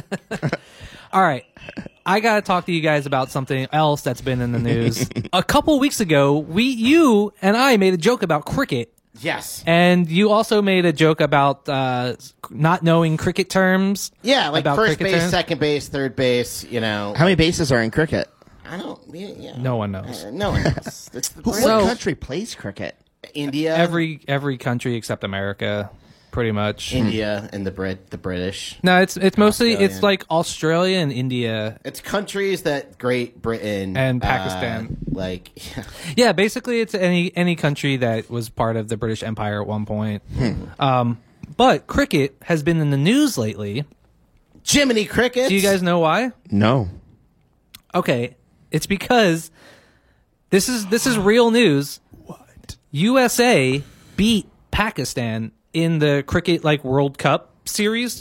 All right. I got to talk to you guys about something else that's been in the news. A couple weeks ago, we, you and I made a joke about cricket, Yes. and you also made a joke about uh, not knowing cricket terms. Yeah, like about first cricket base, terms. second base, third base, you know. How many bases are in cricket? I don't, yeah, yeah. No one knows. Uh, no one knows. It's the What So- country plays cricket? India, Every every country except America, pretty much. India, and the Brit, the British. No, it's it's mostly it's Australian. like Australia and India. It's countries that Great Britain And uh, Pakistan. like, Yeah, basically it's any any country that was part of the British Empire at one point. Um, but cricket has been in the news lately. Jiminy Crickets. Do you guys know why? No. Okay, it's because this is this is real news. What? U S A beat Pakistan in the cricket like World Cup series,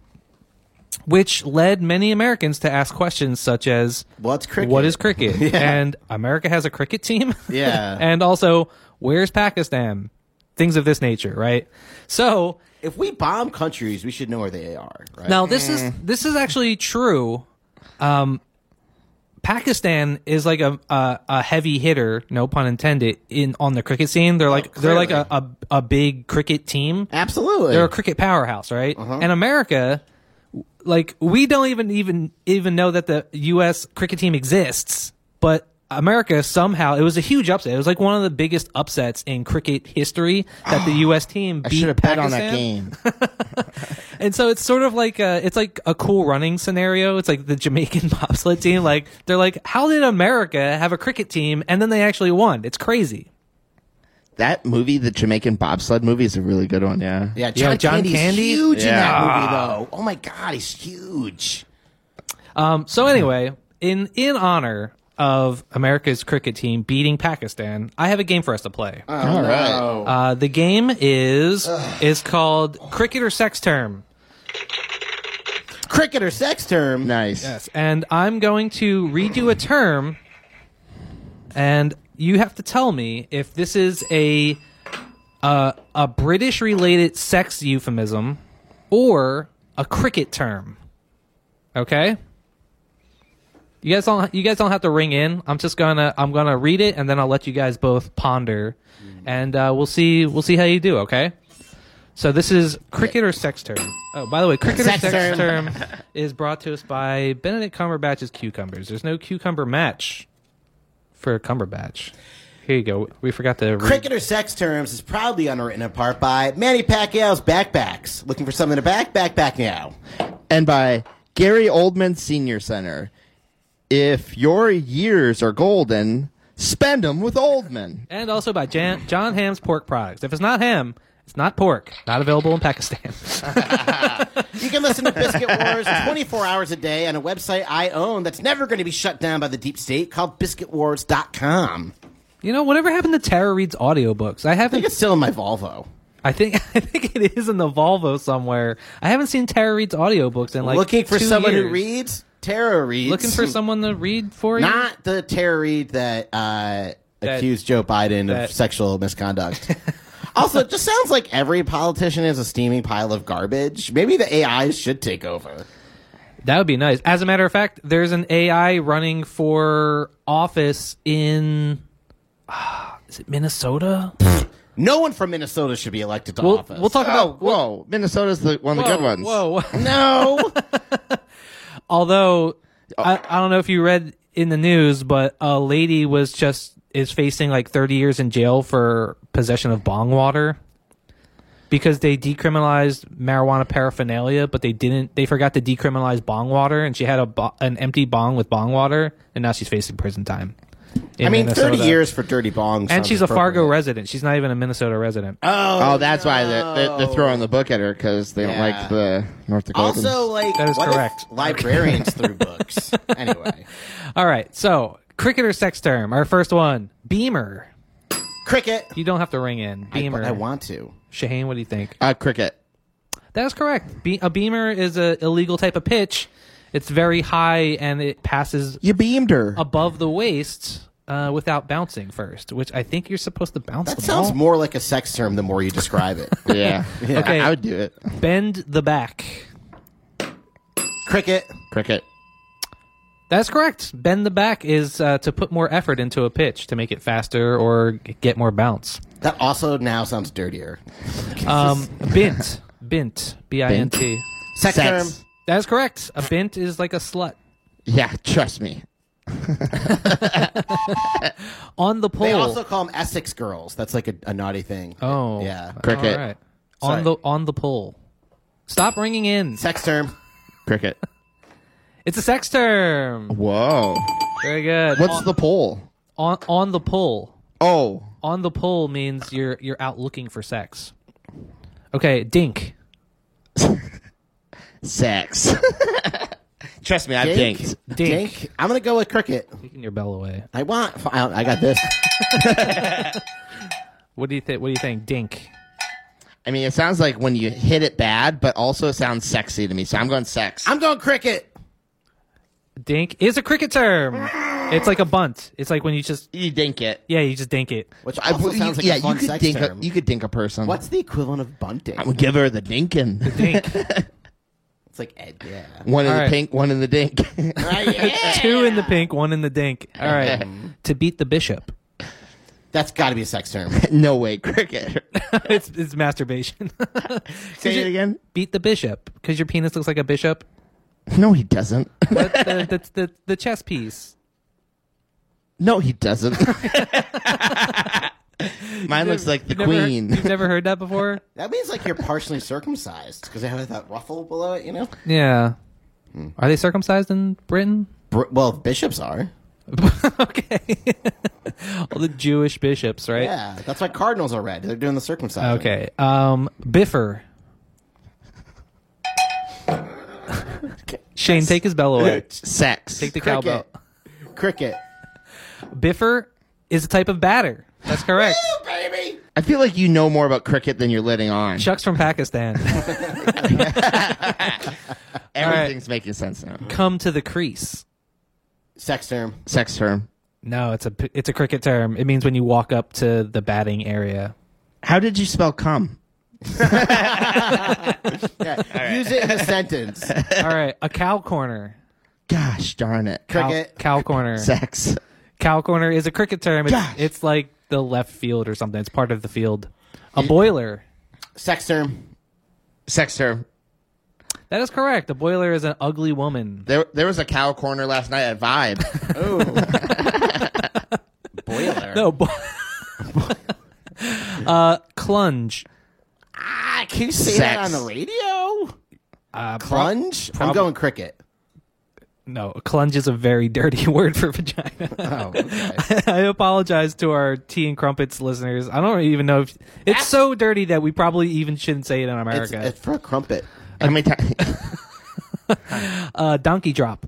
which led many Americans to ask questions such as, What's cricket? "What is cricket?" Yeah. And America has a cricket team. Yeah. And also, where's Pakistan? Things of this nature, right? So If we bomb countries, we should know where they are, right? now this is this is actually true. Um, Pakistan is like a, a a heavy hitter, no pun intended, in on the cricket scene. They're like they're like a, a a big cricket team. Absolutely. They're a cricket powerhouse, right? And America, like we don't even even even know that the U S cricket team exists, but America somehow, it was a huge upset. It was like one of the biggest upsets in cricket history that the U S team I beat should have bet on Pakistan. that game. And so it's sort of like a, it's like a cool running scenario. It's like the Jamaican bobsled team. Like they're like, how did America have a cricket team and then they actually won? It's crazy. that movie, the Jamaican bobsled movie, is a really good one. Yeah. Yeah, John, Yeah, John Candy's Candy? huge in that Yeah. movie, though. Oh my god, he's huge. Um, so anyway, in in honor of America's cricket team beating Pakistan, I have a game for us to play. All right. Uh, the game is is called Cricket or Sex Term. Cricket or sex term? Nice. Yes, and I'm going to read you a term, and you have to tell me if this is a uh, a British related sex euphemism or a cricket term. Okay? You guys don't you guys don't have to ring in. I'm just gonna I'm gonna read it and then I'll let you guys both ponder, and uh, we'll see we'll see how you do. Okay. So this is cricket or sex term. Oh, by the way, cricket Sex or sex term. term is brought to us by Benedict Cumberbatch's Cucumbers. There's no cucumber match for Cumberbatch. Here you go. We forgot to read. Cricket or sex terms is proudly underwritten in part by Manny Pacquiao's Backbacks. Looking for something to back? Backback now. And by Gary Oldman Senior Center. If your years are golden, spend them with Oldman. And also by Jan- John Ham's Pork Products. If it's not ham, it's not pork. Not available in Pakistan. You can listen to Biscuit Wars twenty-four hours a day on a website I own that's never going to be shut down by the deep state called biscuit wars dot com. You know, whatever happened to Tara Reid's audiobooks? I I haven't. think it's still in my Volvo. I think I think it is in the Volvo somewhere. I haven't seen Tara Reid's audiobooks in like Looking for two someone years. who reads? Tara reads. Looking for someone to read for you. Not the Tara Reid that, uh, That- accused Joe Biden that- of sexual misconduct. Also, it just sounds like every politician is a steaming pile of garbage. Maybe the A Is should take over. That would be nice. As a matter of fact, there's an A I running for office in. Uh, is it Minnesota? No one from Minnesota should be elected to We'll, office. we'll talk Oh, about. whoa. Minnesota's the, one of the Whoa, good ones. Whoa. No. Although I, I don't know if you read in the news, but a lady was just is facing like thirty years in jail for possession of bong water because they decriminalized marijuana paraphernalia, but they didn't. They forgot to decriminalize bong water, and she had a bo- an empty bong with bong water, and now she's facing prison time. in I mean, Minnesota. thirty years for dirty bongs. and sounds she's a Fargo appropriate. resident. She's not even a Minnesota resident. Oh, Oh, that's why they're, they're, they're throwing the book at her because they don't Yeah. like the North Dakotans. Also, like, That is what correct. if librarians threw books? Anyway. All right, so cricket or sex term. Our first one, Beamer. Cricket. You don't have to ring in. I, Beamer. I want to. Shaheen, what do you think? uh, cricket. That is correct. Be- a beamer is a illegal type of pitch. It's very high and it passes You beamed her. above the waist uh, without bouncing first, which I think you're supposed to bounce That the sounds ball. more like a sex term the more you describe it. yeah. Okay. I, I would do it. Bend the back. Cricket. Cricket. That's correct. Bend the back is uh, to put more effort into a pitch to make it faster or g- get more bounce. That also now sounds dirtier. Um, bint. Bint. B I N T. Sex, Sex. term. That is correct. A bint is like a slut. Yeah, trust me. On the pole. They also call them Essex girls. That's like a, a naughty thing. Oh. Yeah. Cricket. All right. Sorry. On the on the pole. Stop ringing in. Sex term. Cricket. It's a sex term. Whoa. Very good. What's on, the pole? on on the pole? Oh. On the pole means you're you're out looking for sex. Okay, dink. Sex. Trust me, I've Dink. dinked. Dink. Dink. I'm going to go with cricket. Taking your bell away. I want. I I got this. What do you think? What do you think? Dink. I mean, it sounds like when you hit it bad, but also it sounds sexy to me. So I'm going sex. I'm going cricket. Dink is a cricket term. It's like a bunt. It's like when you just You dink it. yeah, you just dink it. Which I- also you- sounds like yeah, a fun you could sex dink term. a, you could dink a person. What's the equivalent of bunting? I would give her the dinkin. Dink. It's like Ed. Yeah. One in All the right. pink, one in the dink. Two in the pink, one in the dink. All right. To beat the bishop. That's got to be a sex term. No way, cricket. it's it's masturbation. Say it again. Beat the bishop because your penis looks like a bishop. No, he doesn't. But the, the, the, the chess piece. No, he doesn't. Mine looks like the You've never- queen. You've never heard that before? That means like you're partially circumcised because they have that ruffle below it, you know? Yeah. Are they circumcised in Britain? Br- well, bishops are. Okay. All the Jewish bishops, right? Yeah, that's why cardinals are red. They're doing the circumcision. Okay. Um, Biffer. Shane, take his bell away. Sex. Take the Cricket. cowbell. Cricket. Biffer is a type of batter. That's correct. Woo, baby! I feel like you know more about cricket than you're letting on. Chuck's from Pakistan. Everything's making sense now. Come to the crease. Sex term. Sex term. No, it's a it's a cricket term. It means when you walk up to the batting area. How did you spell cum? Yeah, use it in a sentence. All right, a cow corner. Gosh darn it. Cow, Cricket. cow corner. Sex. Cow corner is a cricket term. It's, Gosh. it's like the left field or something. It's part of the field. A boiler. Sex term. Sex term. That is correct. A boiler is an ugly woman. There, there was a cow corner last night at Vibe. Ooh. Boiler. No. Bo- uh, clunge. Ah, can you say Sex. that on the radio? Uh, pro- Plunge? I'm prob- going cricket. No, clunge is a very dirty word for vagina. Oh, okay. I apologize to our tea and crumpets listeners. I don't even know if it's so dirty that we probably even shouldn't say it in It's, America. it's for a crumpet. How many times? uh, donkey drop.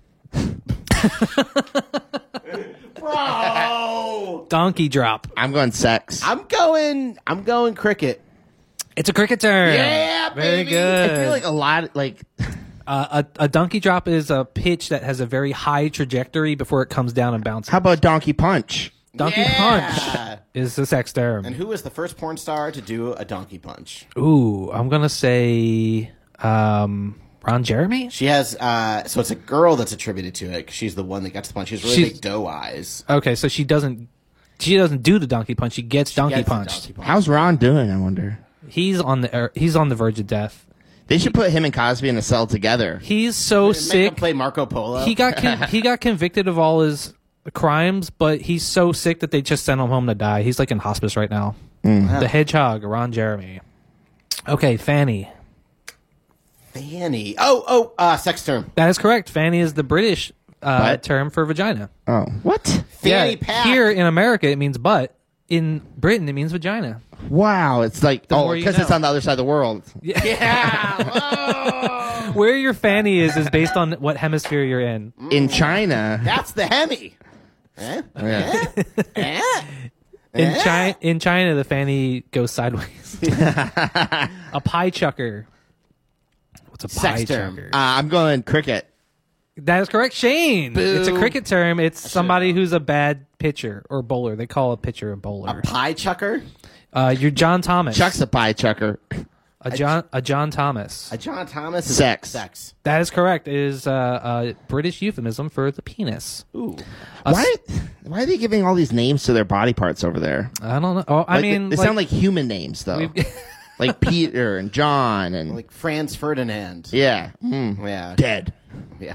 Bro! Donkey drop. I'm going sex. I'm going, I'm going cricket. It's a cricket term. Yeah, very baby. good. I feel like a lot, like, Uh, a, a donkey drop is a pitch that has a very high trajectory before it comes down and bounces. how about donkey punch? Donkey Yeah. punch is the sex term. And who was the first porn star to do a donkey punch? Ooh, I'm gonna say um, Ron Jeremy. She has, uh, so it's a girl that's attributed to it. 'Cause she's the one that gets the punch. She has really She's- big doe eyes. Okay, so she doesn't she doesn't do the donkey punch. She gets donkey Gets the punched. donkey punch. How's Ron doing, I wonder? He's on the er, he's on the verge of death. They should put him and Cosby in a cell together. He's so Make him sick. play Marco Polo. He got con- he got convicted of all his crimes, but he's so sick that they just sent him home to die. He's like in hospice right now. The Hedgehog, Ron Jeremy. Okay, Fanny. Fanny. Oh, oh, uh, sex term. That is correct. Fanny is the British uh, What? term for vagina. Oh, what? Fanny yeah, pack. here in America it means butt. In Britain it means vagina. Wow, it's like, oh, more you because it's know. on the other side of the world. Yeah. Whoa. Where your fanny is is based on what hemisphere you're in. In China, That's the Hemi. Eh? yeah. Eh? In Eh? China, in China, the fanny goes sideways. A pie chucker. What's a Sex pie term. chucker? uh, I'm going cricket. That is correct, Shane. Boo. It's a cricket term. It's somebody who's a bad pitcher or bowler. They call a pitcher a bowler. Pie chucker? Uh, you're John Thomas. Chuck's a pie chucker. a John a John Thomas. A John Thomas? Is Sex. Sex. That is correct. It is uh, a British euphemism for the penis. Ooh. A Why? s- Why are they giving all these names to their body parts over there? I don't know. Oh, I Like, mean, they, they sound like human names though, we've- like Peter and John and Like Franz Ferdinand. yeah, mm. Yeah. dead. Yeah.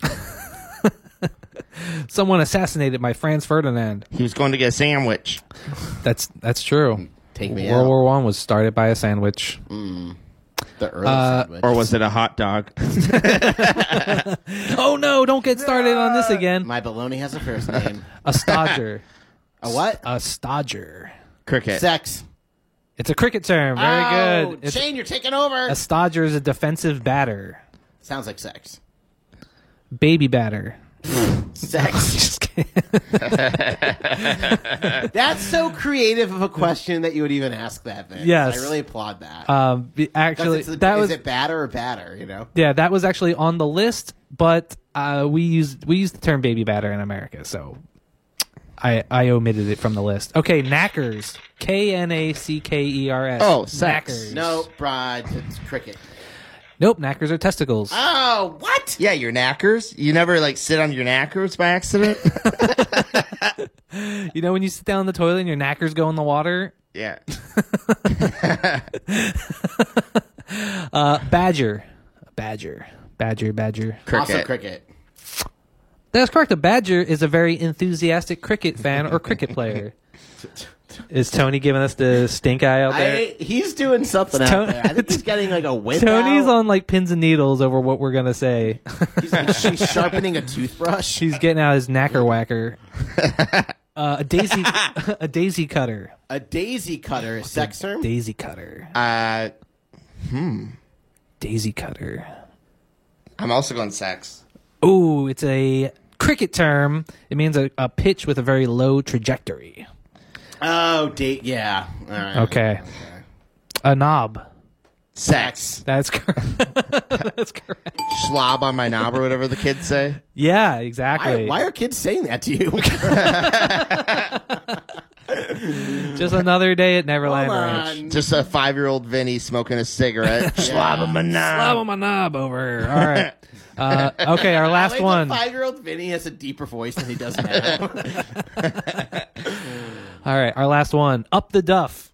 someone assassinated my Franz Ferdinand. He was going to get a sandwich. That's that's true. Take me World out. War One was started by a sandwich. The early Uh, sandwich. Or was it a hot dog? Oh no! Don't get started on this again. My baloney has a first name. A stodger. A what? A stodger. Cricket. Sex. It's a cricket term. Very Oh, good. It's, Shane, you're taking over. a stodger is a defensive batter. Sounds like sex. Baby batter. Sex. Just kidding. That's so creative of a question that you would even ask that, man. Yes. I really applaud that. Um, be- 'Cause actually, it's the- that is was it batter or batter, you know? yeah, that was actually on the list, but uh, we used we used the term baby batter in America, so I I omitted it from the list. Okay, knackers. K N A C K E R S. Oh, sex. Knackers. No, bride, it's cricket. Nope, knackers are testicles. Oh, what? Yeah, your knackers. You never like sit on your knackers by accident. You know when you sit down in the toilet and your knackers go in the water? Yeah. Uh, badger. Badger. Badger, badger. Cricket. Also cricket. That's correct. A badger is a very enthusiastic cricket fan or cricket player. Is Tony giving us the stink eye out there? I, he's doing something out Tony- there. I think he's getting like a whip Tony's out. on like pins and needles over what we're gonna say. He's, like, she's sharpening a toothbrush. He's getting out his knacker whacker. Uh, a daisy, a daisy cutter. A daisy cutter, sex term? Daisy cutter. Uh, Daisy cutter. I'm also going sex. Ooh, it's a cricket term. It means a, a pitch with a very low trajectory. Oh, date, yeah. All right. Okay. A knob. Sex. That's correct. That's correct. Schlob on my knob or whatever the kids say. Yeah, Why, exactly. why are kids saying that to you? Just another day at Neverland Hold Ranch. on. Just a five-year-old Vinny smoking a cigarette. Schlob on my knob. Slap on my knob over. All right. Uh, okay, our last like one. The five-year-old Vinny has a deeper voice than he does now. All right, our last one. Up the duff.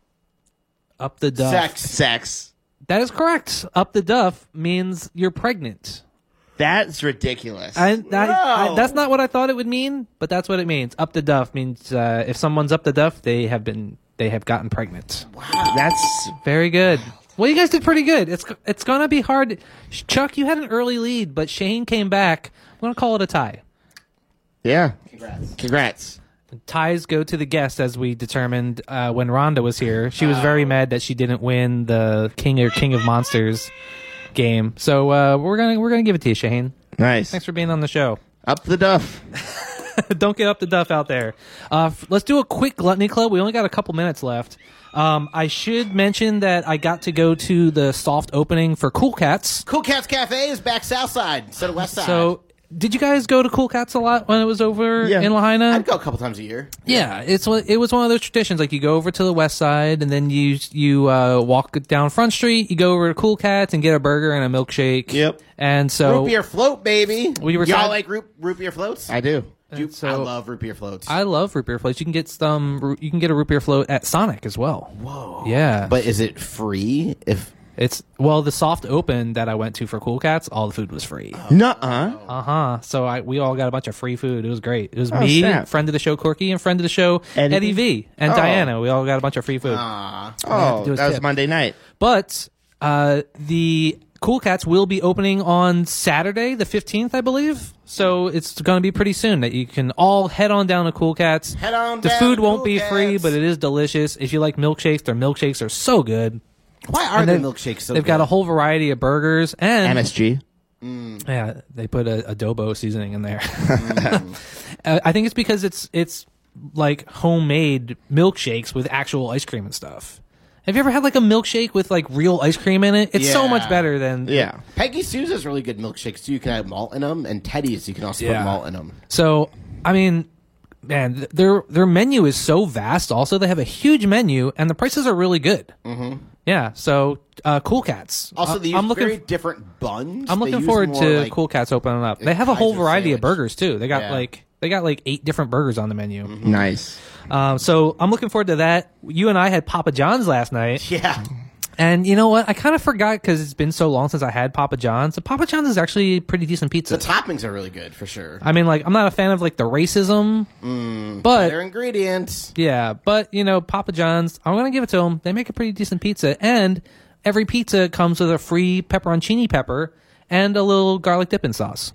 Up the duff. Sex. Sex. That is correct. Up the duff means you're pregnant. That's ridiculous. I, that, I, No. that's not what I thought it would mean, but that's what it means. Up the duff means uh, if someone's up the duff, they have been they have gotten pregnant. That's Very good. Well, you guys did pretty good. It's it's gonna be hard. Chuck, you had an early lead, but Shane came back. I'm gonna call it a tie. yeah. Congrats. Congrats. Ties go to the guest, as we determined uh, when Rhonda was here. She was very mad that she didn't win the King or King of Monsters game. So uh, we're gonna we're gonna give it to you, Shane. Nice. Thanks for being on the show. Up the duff. Don't get up the duff out there. Uh, f- let's do a quick Gluttony Club. We only got a couple minutes left. Um, I should mention that I got to go to the soft opening for Cool Cats. Cool Cats Cafe is back south side instead of west side. So, did you guys go to Cool Cats a lot when it was over Yeah. in Lahaina? I'd go a couple times a year. Yeah, it's one- it was one of those traditions. Like you go over to the west side, and then you you uh, walk down Front Street. You go over to Cool Cats and get a burger and a milkshake. Yep. And so Root beer float, baby. We were Y'all sad- like root, root beer floats? I do. You- so- I love root beer floats. I love root beer floats. You can get some. ru- You can get a root beer float at Sonic as well. Whoa. Yeah, but is it free? If it's well the soft open that I went to for Cool Cats. All the food was free. Nuh-uh. Uh huh. So I we all got a bunch of free food. It was great. It was Oh, me, snap. friend of the show Corky, and friend of the show Eddie? Eddie, V, and Oh. Diana. We all got a bunch of free food. uh, Oh, do is that was tip. Monday night. But uh, the Cool Cats will be opening on Saturday, the fifteenth, I believe. So it's going to be pretty soon that you can all head on down to Cool Cats. Head on The down food to won't Cool be free, Cats. but it is delicious. If you like milkshakes, their milkshakes are so good. why are And the they've- milkshakes so They've got a whole variety of burgers and M S G. yeah, they put a adobo seasoning in there. Uh, I think it's because it's it's like homemade milkshakes with actual ice cream and stuff. Have you ever had like a milkshake with like real ice cream in it? It's so Yeah. much better than Yeah. Peggy Sue's has really good milkshakes too. You can have malt in them, and Teddy's you can also Yeah. put malt in them. So, I mean, man, th- their their menu is so vast. Also, they have a huge menu, and the prices are really good. Mm-hmm. Yeah. So, uh, Cool Cats. Also, Uh, they use I'm looking. very different buns. I'm They looking use forward more, to like- Cool Cats opening up. They have a whole Kaiser variety of sandwich. burgers too. They got Yeah. like they got like eight different burgers on the menu. Nice. Um, so I'm looking forward to that. You and I had Papa John's last night, Yeah. and you know what? I kind of forgot because it's been so long since I had Papa John's. So Papa John's is actually pretty decent pizza. The toppings are really good for sure. I mean, like I'm not a fan of like the racism, but Their ingredients. yeah, but you know, Papa John's, I'm gonna give it to them. They make a pretty decent pizza, and every pizza comes with a free pepperoncini pepper and a little garlic dipping sauce.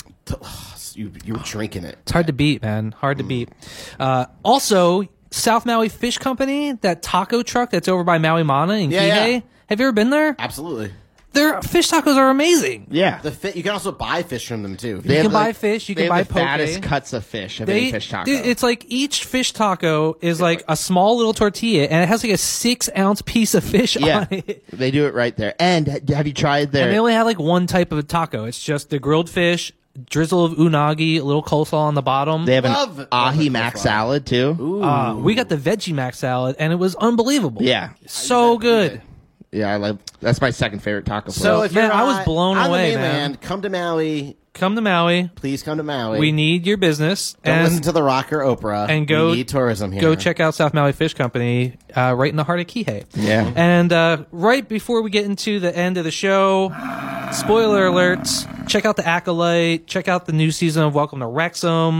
You you were drinking it. It's hard to beat, man. Hard to beat. Uh, also, South Maui Fish Company, that taco truck that's over by Maui Mana in Yeah, Kihei. yeah. Have you ever been there? Absolutely. Their fish tacos are amazing. Yeah. The fit. You can also buy fish from them too. They You have, can buy like- fish, you they can have buy the poke. fattest cuts of fish of any fish taco. dude, it's like each fish taco is like a small little tortilla, and it has like a six ounce piece of fish yeah. on it. They do it right there. And ha- have you tried their And they only have like one type of taco. It's just the grilled fish, drizzle of unagi, a little coleslaw on the bottom. They have an Love- love ahi the mac coleslaw. salad too. Uh, we got the veggie mac salad, and it was unbelievable. Yeah. so good. Yeah, I like that's my second favorite taco So- place. if man, you're I was on- blown on away, the man. mainland, come to Maui. Come to Maui. Please come to Maui. We need your business, Don't listen and to the Rocker Oprah. and go- We need tourism here. go check out South Maui Fish Company, uh, right in the heart of Kihei. Yeah. And uh, right before we get into the end of the show, spoiler alerts, check out The Acolyte, check out the new season of Welcome to Wrexham.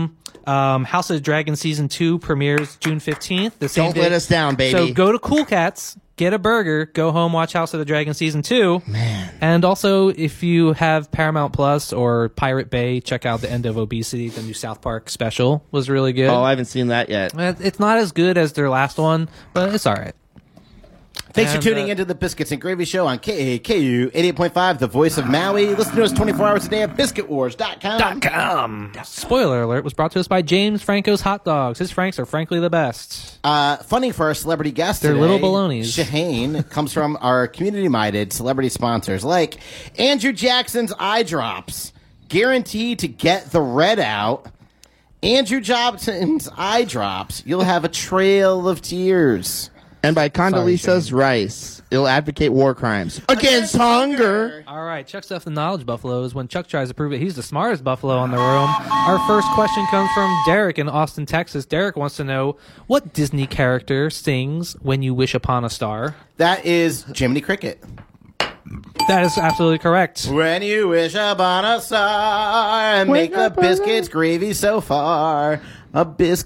Um, House of the Dragon season two premieres June fifteenth. The same Don't day. let us down, baby. So go to Cool Cats, get a burger, go home, watch House of the Dragon season two. Man. And also, if you have Paramount Plus or Pirate Bay, check out The End of Obesity. The new South Park special was really good. Oh, I haven't seen that yet. It's not as good as their last one, but it's all right. Thanks And, for tuning uh, into the Biscuits and Gravy Show on K A K U eighty-eight point five, the voice of Maui. Listen to us twenty-four hours a day at biscuit wars dot com. Um, spoiler alert was brought to us by James Franco's Hot Dogs. His Franks are frankly the best. Uh, funding for our celebrity guest They're today, little balonies. Shahane, comes from our community-minded celebrity sponsors like Andrew Jackson's Eye Drops, guaranteed to get the red out. Andrew Jackson's Eye Drops, you'll have a trail of tears. And by Condoleezza's Rice, it'll advocate war crimes against hunger. All right, Chuck Stuff the Knowledge Buffalo is when Chuck tries to prove that he's the smartest buffalo in the room. Our first question comes from Derek in Austin, Texas. Derek wants to know, what Disney character sings When You Wish Upon a Star? That is Jiminy Cricket. That is absolutely correct. When you wish upon a star and make the biscuits gravy so far. A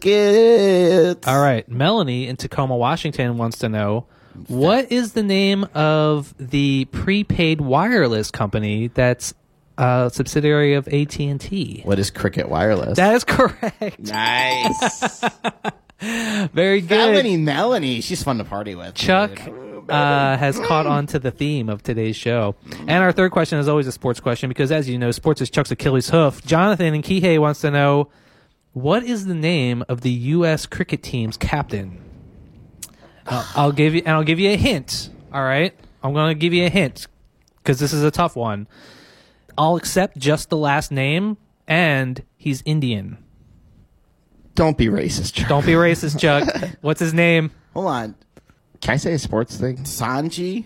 biscuit. All right, Melanie in Tacoma, Washington wants to know, what is the name of the prepaid wireless company that's a subsidiary of A T and T? What is Cricket Wireless? That is correct. Nice. Very good. Melanie, Melanie. She's fun to party with. Chuck uh, has caught on to the theme of today's show. And our third question is always a sports question because, as you know, sports is Chuck's Achilles hoof. Jonathan in Kihei wants to know, what is the name of the U S cricket team's captain? Uh, I'll give you, and I'll give you a hint. All right, I'm going to give you a hint because this is a tough one. I'll accept just the last name, and he's Indian. Don't be racist, Chuck. Don't be racist, Chuck. What's his name? Hold on. Can I say a sports thing? Sanji?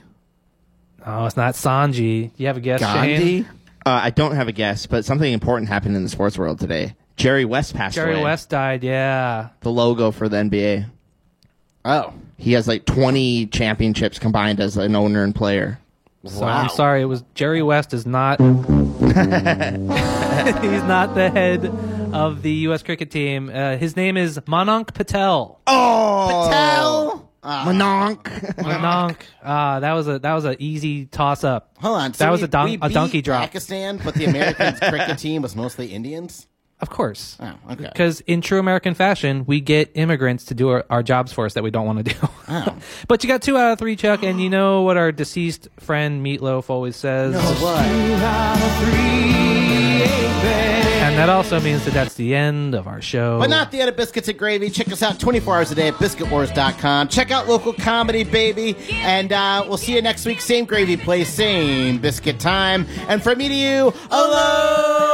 Oh, it's not Sanji. You have a guess, Gandhi? Shane? Uh, I don't have a guess, but something important happened in the sports world today. Jerry West passed Jerry away. West died. Yeah. The logo for the N B A. Oh. He has like twenty championships combined as an owner and player. So I'm sorry. It was Jerry West is not. He's not the head of the U S cricket team. Uh, his name is Manonk Patel. Oh, Patel? Mononk. Manonk. Uh, that was a that was an easy toss up. Hold on. That was we, a don- we a beat donkey drop. Pakistan, but the American cricket team was mostly Indians? Of course. Oh, okay. Because in true American fashion, we get immigrants to do our, our jobs for us that we don't want to do. Oh. But you got two out of three, Chuck, and you know what our deceased friend Meatloaf always says. And that also means that that's the end of our show. But not the end of Biscuits and Gravy. Check us out twenty-four hours a day at biscuit wars dot com. Check out local comedy, baby. And uh, we'll see you next week. Same gravy place, same biscuit time. And from me to you, aloha!